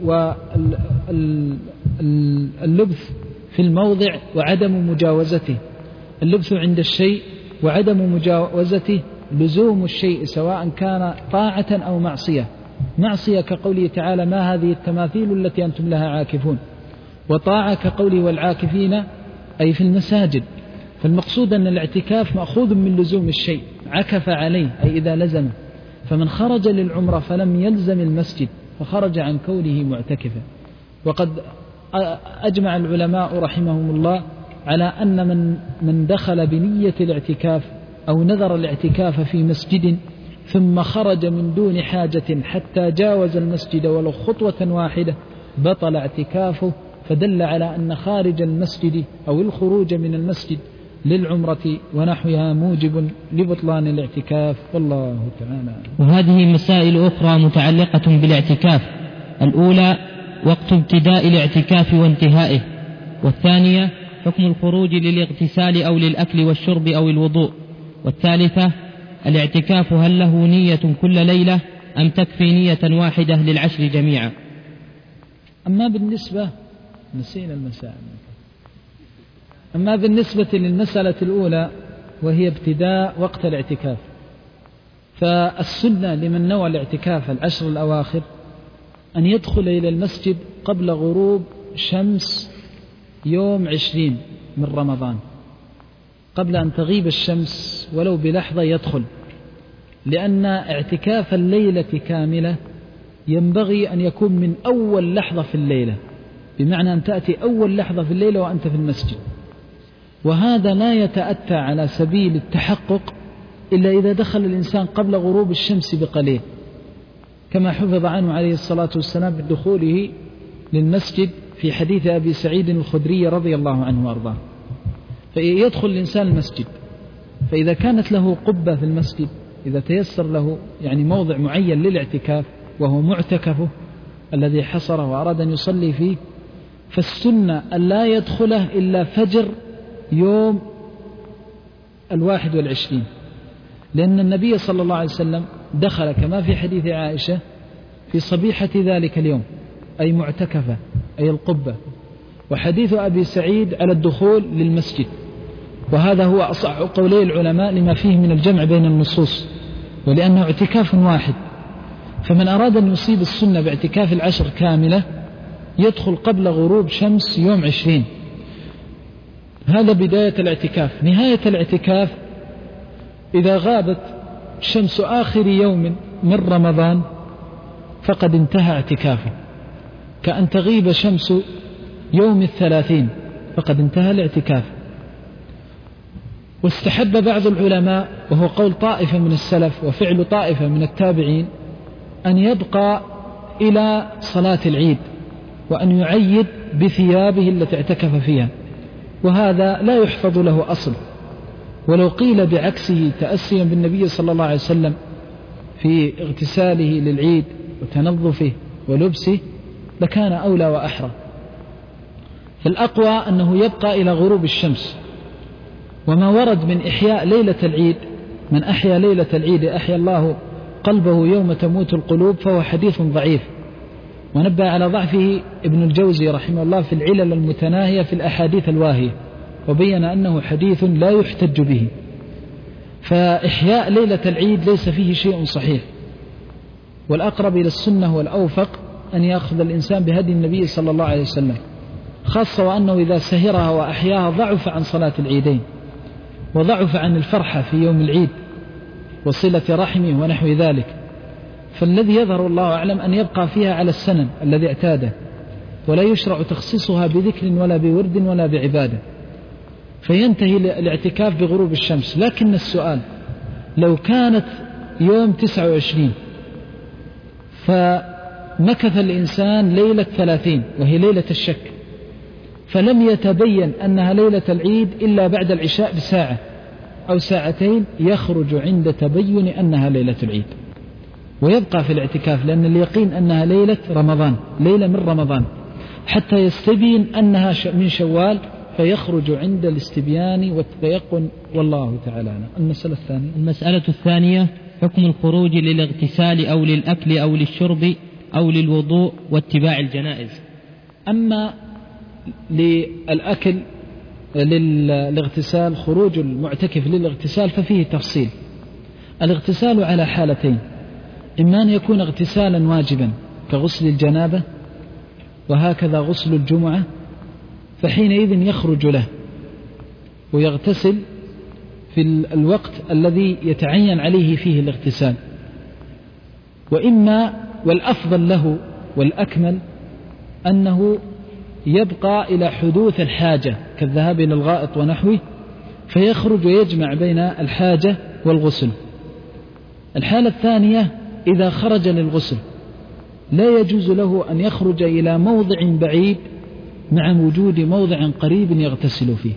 واللبث في الموضع وعدم مجاوزته، اللبث عند الشيء وعدم مجاوزته، لزوم الشيء سواء كان طاعة أو معصية، معصية كقوله تعالى ما هذه التماثيل التي أنتم لها عاكفون، وطاعة كقوله والعاكفين أي في المساجد. فالمقصود أن الاعتكاف مأخوذ من لزوم الشيء، عكف عليه أي إذا لزمه، فمن خرج للعمرة فلم يلزم المسجد فخرج عن كونه معتكفا. وقد أجمع العلماء رحمهم الله على أن من, من دخل بنية الاعتكاف أو نذر الاعتكاف في مسجد ثم خرج من دون حاجة حتى جاوز المسجد ولو خطوة واحدة بطل اعتكافه، فدل على أن خارج المسجد أو الخروج من المسجد للعمرة ونحوها موجب لبطلان الاعتكاف، والله تعالى. وهذه مسائل أخرى متعلقة بالاعتكاف: الأولى وقت ابتداء الاعتكاف وانتهائه، والثانية حكم الخروج للاغتسال أو للأكل والشرب أو الوضوء، والثالثة الاعتكاف هل له نية كل ليلة أم تكفي نية واحدة للعشر جميعا. أما بالنسبة نسينا المسائل أما بالنسبة للمسألة الأولى وهي ابتداء وقت الاعتكاف، فالسنة لمن نوى الاعتكاف العشر الأواخر أن يدخل إلى المسجد قبل غروب شمس يوم عشرين من رمضان، قبل أن تغيب الشمس ولو بلحظة يدخل، لأن اعتكاف الليلة كاملة ينبغي أن يكون من أول لحظة في الليلة، بمعنى أن تأتي أول لحظة في الليلة وأنت في المسجد، وهذا لا يتأتى على سبيل التحقق إلا إذا دخل الإنسان قبل غروب الشمس بقليل، كما حفظ عنه عليه الصلاة والسلام بدخوله للمسجد في حديث أبي سعيد الخدري رضي الله عنه وأرضاه. فيدخل الإنسان المسجد، فإذا كانت له قبة في المسجد، إذا تيسر له يعني موضع معين للاعتكاف وهو معتكفه الذي حصره وأراد أن يصلي فيه، فالسنة أن لا يدخله إلا فجر يوم الواحد والعشرين، لأن النبي صلى الله عليه وسلم دخل كما في حديث عائشة في صبيحة ذلك اليوم، أي معتكفة أي القبة. وحديث أبي سعيد على الدخول للمسجد، وهذا هو أصح قولي العلماء لما فيه من الجمع بين النصوص، ولأنه اعتكاف واحد. فمن أراد أن يصيب السنة باعتكاف العشر كاملة يدخل قبل غروب شمس يوم عشرين، هذا بداية الاعتكاف. نهاية الاعتكاف إذا غابت شمس آخر يوم من رمضان فقد انتهى اعتكافه، كأن تغيب شمس يوم الثلاثين فقد انتهى الاعتكاف. واستحب بعض العلماء، وهو قول طائفة من السلف وفعل طائفة من التابعين، أن يبقى إلى صلاة العيد وأن يعيد بثيابه التي اعتكف فيها، وهذا لا يحفظ له أصل. ولو قيل بعكسه تأسيا بالنبي صلى الله عليه وسلم في اغتساله للعيد وتنظفه ولبسه لكان أولى وأحرى. فالأقوى أنه يبقى إلى غروب الشمس. وما ورد من إحياء ليلة العيد، من أحيا ليلة العيد أحيا الله قلبه يوم تموت القلوب، فهو حديث ضعيف، ونبه على ضعفه ابن الجوزي رحمه الله في العلل المتناهية في الأحاديث الواهية، وبين أنه حديث لا يحتج به. فإحياء ليلة العيد ليس فيه شيء صحيح، والأقرب إلى السنة والأوفق أن يأخذ الإنسان بهدي النبي صلى الله عليه وسلم، خاصة وأنه إذا سهرها وأحياها ضعف عن صلاة العيدين، وضعف عن الفرحة في يوم العيد وصلة رحمه ونحو ذلك. فالذي يظهر الله أعلم أن يبقى فيها على السنن الذي اعتاده، ولا يشرع تخصيصها بذكر ولا بورد ولا بعبادة، فينتهي الاعتكاف بغروب الشمس. لكن السؤال، لو كانت يوم تسعة وعشرين فمكث الإنسان ليلة ثلاثين وهي ليلة الشك، فلم يتبين أنها ليلة العيد إلا بعد العشاء بساعة أو ساعتين، يخرج عند تبين أنها ليلة العيد ويبقى في الاعتكاف، لأن اليقين أنها ليلة رمضان، ليلة من رمضان، حتى يستبين أنها من شوال، فيخرج عند الاستبيان والتيقن، والله تعالى عنه. المسألة الثانية المسألة الثانية حكم الخروج للاغتسال أو للأكل أو للشرب أو للوضوء واتباع الجنائز. أما للأكل للاغتسال، خروج المعتكف للاغتسال ففيه تفصيل. الاغتسال على حالتين: إما أن يكون اغتسالا واجبا كغسل الجنابة، وهكذا غسل الجمعة، فحينئذ يخرج له ويغتسل في الوقت الذي يتعين عليه فيه الاغتسال. وإما والأفضل له والأكمل أنه يبقى إلى حدوث الحاجة كالذهاب إلى الغائط ونحوه، فيخرج ويجمع بين الحاجة والغسل. الحالة الثانية إذا خرج للغسل لا يجوز له أن يخرج إلى موضع بعيد مع وجود موضع قريب يغتسل فيه،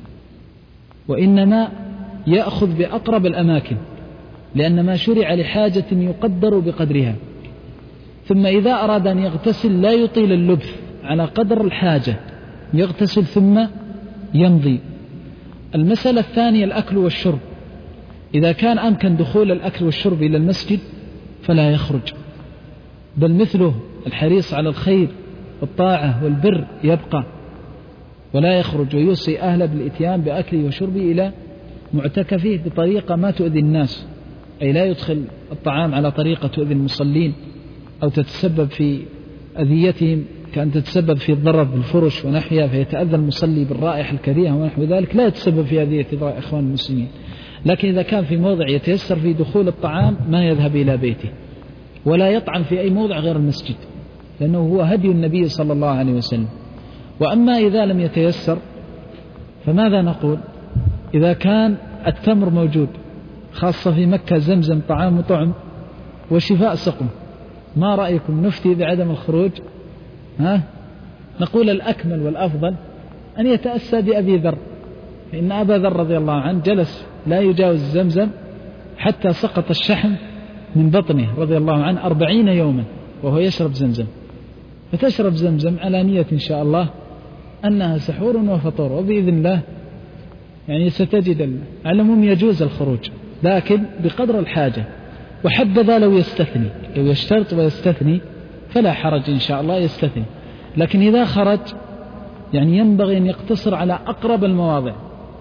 وإنما يأخذ بأقرب الأماكن، لأن ما شرع لحاجة يقدر بقدرها. ثم إذا أراد أن يغتسل لا يطيل اللبث، على قدر الحاجة يغتسل ثم يمضي. المسألة الثانية الأكل والشرب، إذا كان أمكن دخول الأكل والشرب إلى المسجد فلا يخرج، بل مثله الحريص على الخير والطاعة والبر يبقى ولا يخرج، ويوصي أهله بالإتيان بأكله وشربه إلى معتكفه بطريقة ما تؤذي الناس، أي لا يدخل الطعام على طريقة تؤذي المصلين أو تتسبب في أذيتهم، كأن تتسبب في الضرر بالفرش ونحوها فيتأذى المصلي بالرائحة الكريهة ونحو ذلك، لا يتسبب في أذية إخوان المسلمين. لكن إذا كان في موضع يتيسر في دخول الطعام ما يذهب إلى بيته ولا يطعم في أي موضع غير المسجد، لأنه هو هدي النبي صلى الله عليه وسلم. وأما إذا لم يتيسر فماذا نقول؟ إذا كان التمر موجود، خاصة في مكة زمزم طعام وطعم وشفاء سقم، ما رأيكم نفتي بعدم الخروج؟ ها؟ نقول الأكمل والأفضل أن يتأسى بأبي ذر، فإن أبا ذر رضي الله عنه جلس لا يجاوز زمزم حتى سقط الشحم من بطنه رضي الله عنه أربعين يوما وهو يشرب زمزم. فتشرب زمزم على نية إن شاء الله أنها سحور وفطور، وبإذن الله يعني ستجد على العموم يجوز الخروج لكن بقدر الحاجة. وحبذا لو يستثني، لو يشترط ويستثني فلا حرج إن شاء الله يستثني، لكن إذا خرج يعني ينبغي أن يقتصر على أقرب المواضع،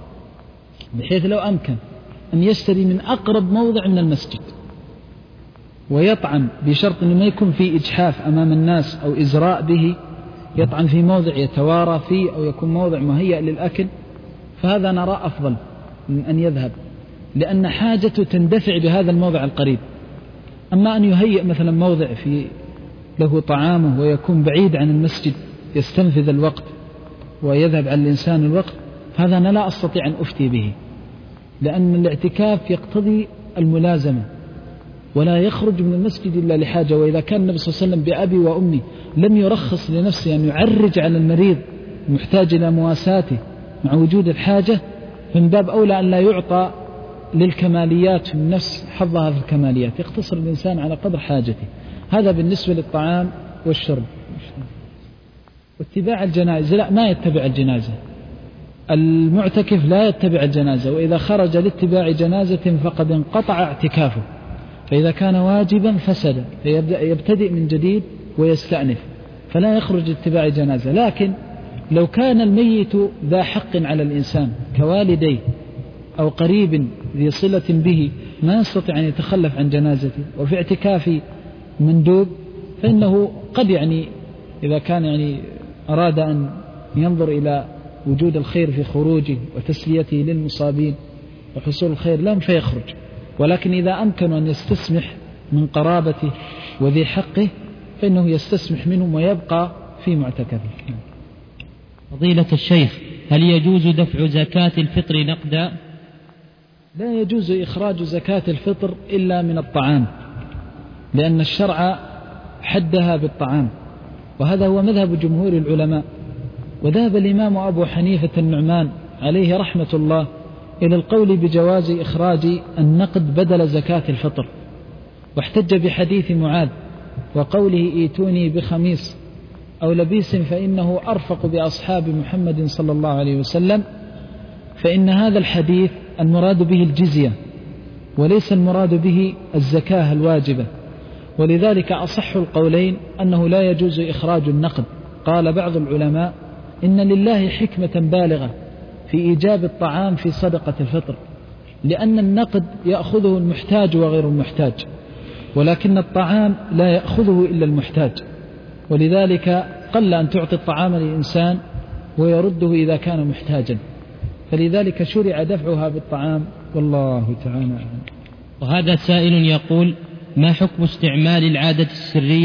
بحيث لو أمكن أن يشتري من أقرب موضع من المسجد ويطعم، بشرط أنه ما يكون في إجحاف أمام الناس أو إزراء به، يطعم في موضع يتوارى فيه أو يكون موضع مهيأ للأكل، فهذا نرى أفضل من أن يذهب، لأن حاجته تندفع بهذا الموضع القريب. أما أن يهيئ مثلا موضع في له طعامه ويكون بعيد عن المسجد يستنفذ الوقت ويذهب على الإنسان الوقت، فهذا أنا لا أستطيع أن أفتي به، لأن الاعتكاف يقتضي الملازمة ولا يخرج من المسجد إلا لحاجة. وإذا كان النبي صلى الله عليه وسلم بأبي وأمي لم يرخص لنفسه أن يعرج على المريض محتاج إلى مواساته مع وجود الحاجة، من باب أولى أن لا يعطى للكماليات في النفس حظها في الكماليات، يقتصر الإنسان على قدر حاجته. هذا بالنسبة للطعام والشرب. واتباع الجنازة لا، ما يتبع الجنازة، المعتكف لا يتبع الجنازة، وإذا خرج لاتباع جنازة فقد انقطع اعتكافه، فإذا كان واجبا فسد، فيبدأ يبتدئ من جديد ويستأنف، فلا يخرج لاتباع جنازة. لكن لو كان الميت ذا حق على الإنسان كوالديه أو قريب ذي صلة به ما يستطيع أن يتخلف عن جنازته وفي اعتكاف مندوب، فإنه قد يعني إذا كان يعني أراد أن ينظر إلى وجود الخير في خروجه وتسليته للمصابين وحصول الخير لهم فيخرج، ولكن إذا أمكن أن يستسمح من قرابته وذي حقه فإنه يستسمح منهم ويبقى في معتكفه. فضيلة الشيخ، هل يجوز دفع زكاة الفطر نقدا؟ لا يجوز إخراج زكاة الفطر إلا من الطعام، لأن الشرع حدها بالطعام، وهذا هو مذهب جمهور العلماء. وذهب الإمام أبو حنيفة النعمان عليه رحمة الله إلى القول بجواز إخراج النقد بدل زكاة الفطر، واحتج بحديث معاذ وقوله إيتوني بخميس أو لبيس فإنه أرفق بأصحاب محمد صلى الله عليه وسلم، فإن هذا الحديث المراد به الجزية وليس المراد به الزكاة الواجبة، ولذلك أصح القولين أنه لا يجوز إخراج النقد. قال بعض العلماء إن لله حكمة بالغة في إيجاب الطعام في صدقة الفطر، لأن النقد يأخذه المحتاج وغير المحتاج، ولكن الطعام لا يأخذه إلا المحتاج، ولذلك قل أن تعطي الطعام للإنسان ويرده إذا كان محتاجا، فلذلك شرع دفعها بالطعام، والله تعالى أعلم. وهذا سائل يقول: ما حكم استعمال العادة السرية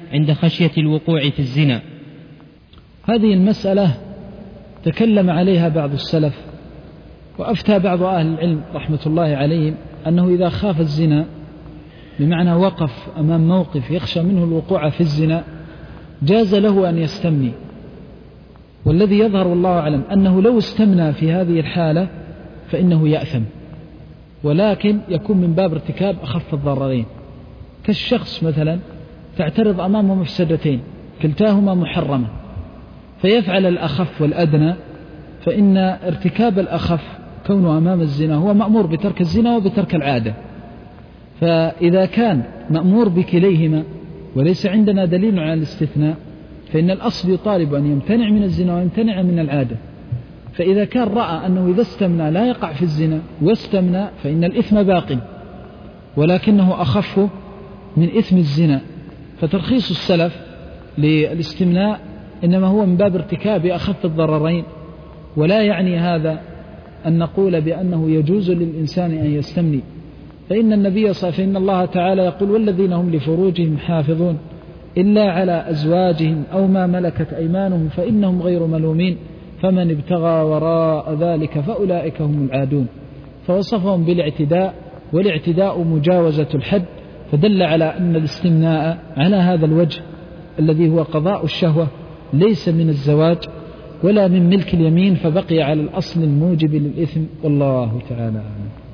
عند خشية الوقوع في الزنا؟ هذه المسألة تكلم عليها بعض السلف، وأفتى بعض أهل العلم رحمة الله عليهم أنه إذا خاف الزنا بمعنى وقف أمام موقف يخشى منه الوقوع في الزنا جاز له أن يستمني، والذي يظهر والله أعلم أنه لو استمنى في هذه الحالة فإنه يأثم، ولكن يكون من باب ارتكاب أخف الضررين، كالشخص مثلا تعترض أمامه مفسدتين كلتاهما محرمة فيفعل الأخف والأدنى، فإن ارتكاب الأخف كونه أمام الزنا هو مأمور بترك الزنا وبترك العادة، فإذا كان مأمور بكليهما وليس عندنا دليل على الاستثناء فإن الأصل يطالب أن يمتنع من الزنا ويمتنع من العادة. فإذا كان رأى أنه إذا استمنى لا يقع في الزنا واستمنى فإن الإثم باق ولكنه أخف من إثم الزنا، فترخيص السلف للاستمناء إنما هو من باب ارتكاب أخف الضررين، ولا يعني هذا أن نقول بأنه يجوز للإنسان أن يستمني، فإن النبي صلى الله عليه وسلم فإن الله تعالى يقول والذين هم لفروجهم حافظون إلا على أزواجهم أو ما ملكت أيمانهم فإنهم غير ملومين فمن ابتغى وراء ذلك فأولئك هم العادون، فوصفهم بالاعتداء، والاعتداء مجاوزة الحد، فدل على أن الاستمناء على هذا الوجه الذي هو قضاء الشهوة ليس من الزواج ولا من ملك اليمين، فبقي على الأصل الموجب للإثم، والله تعالى أعلم.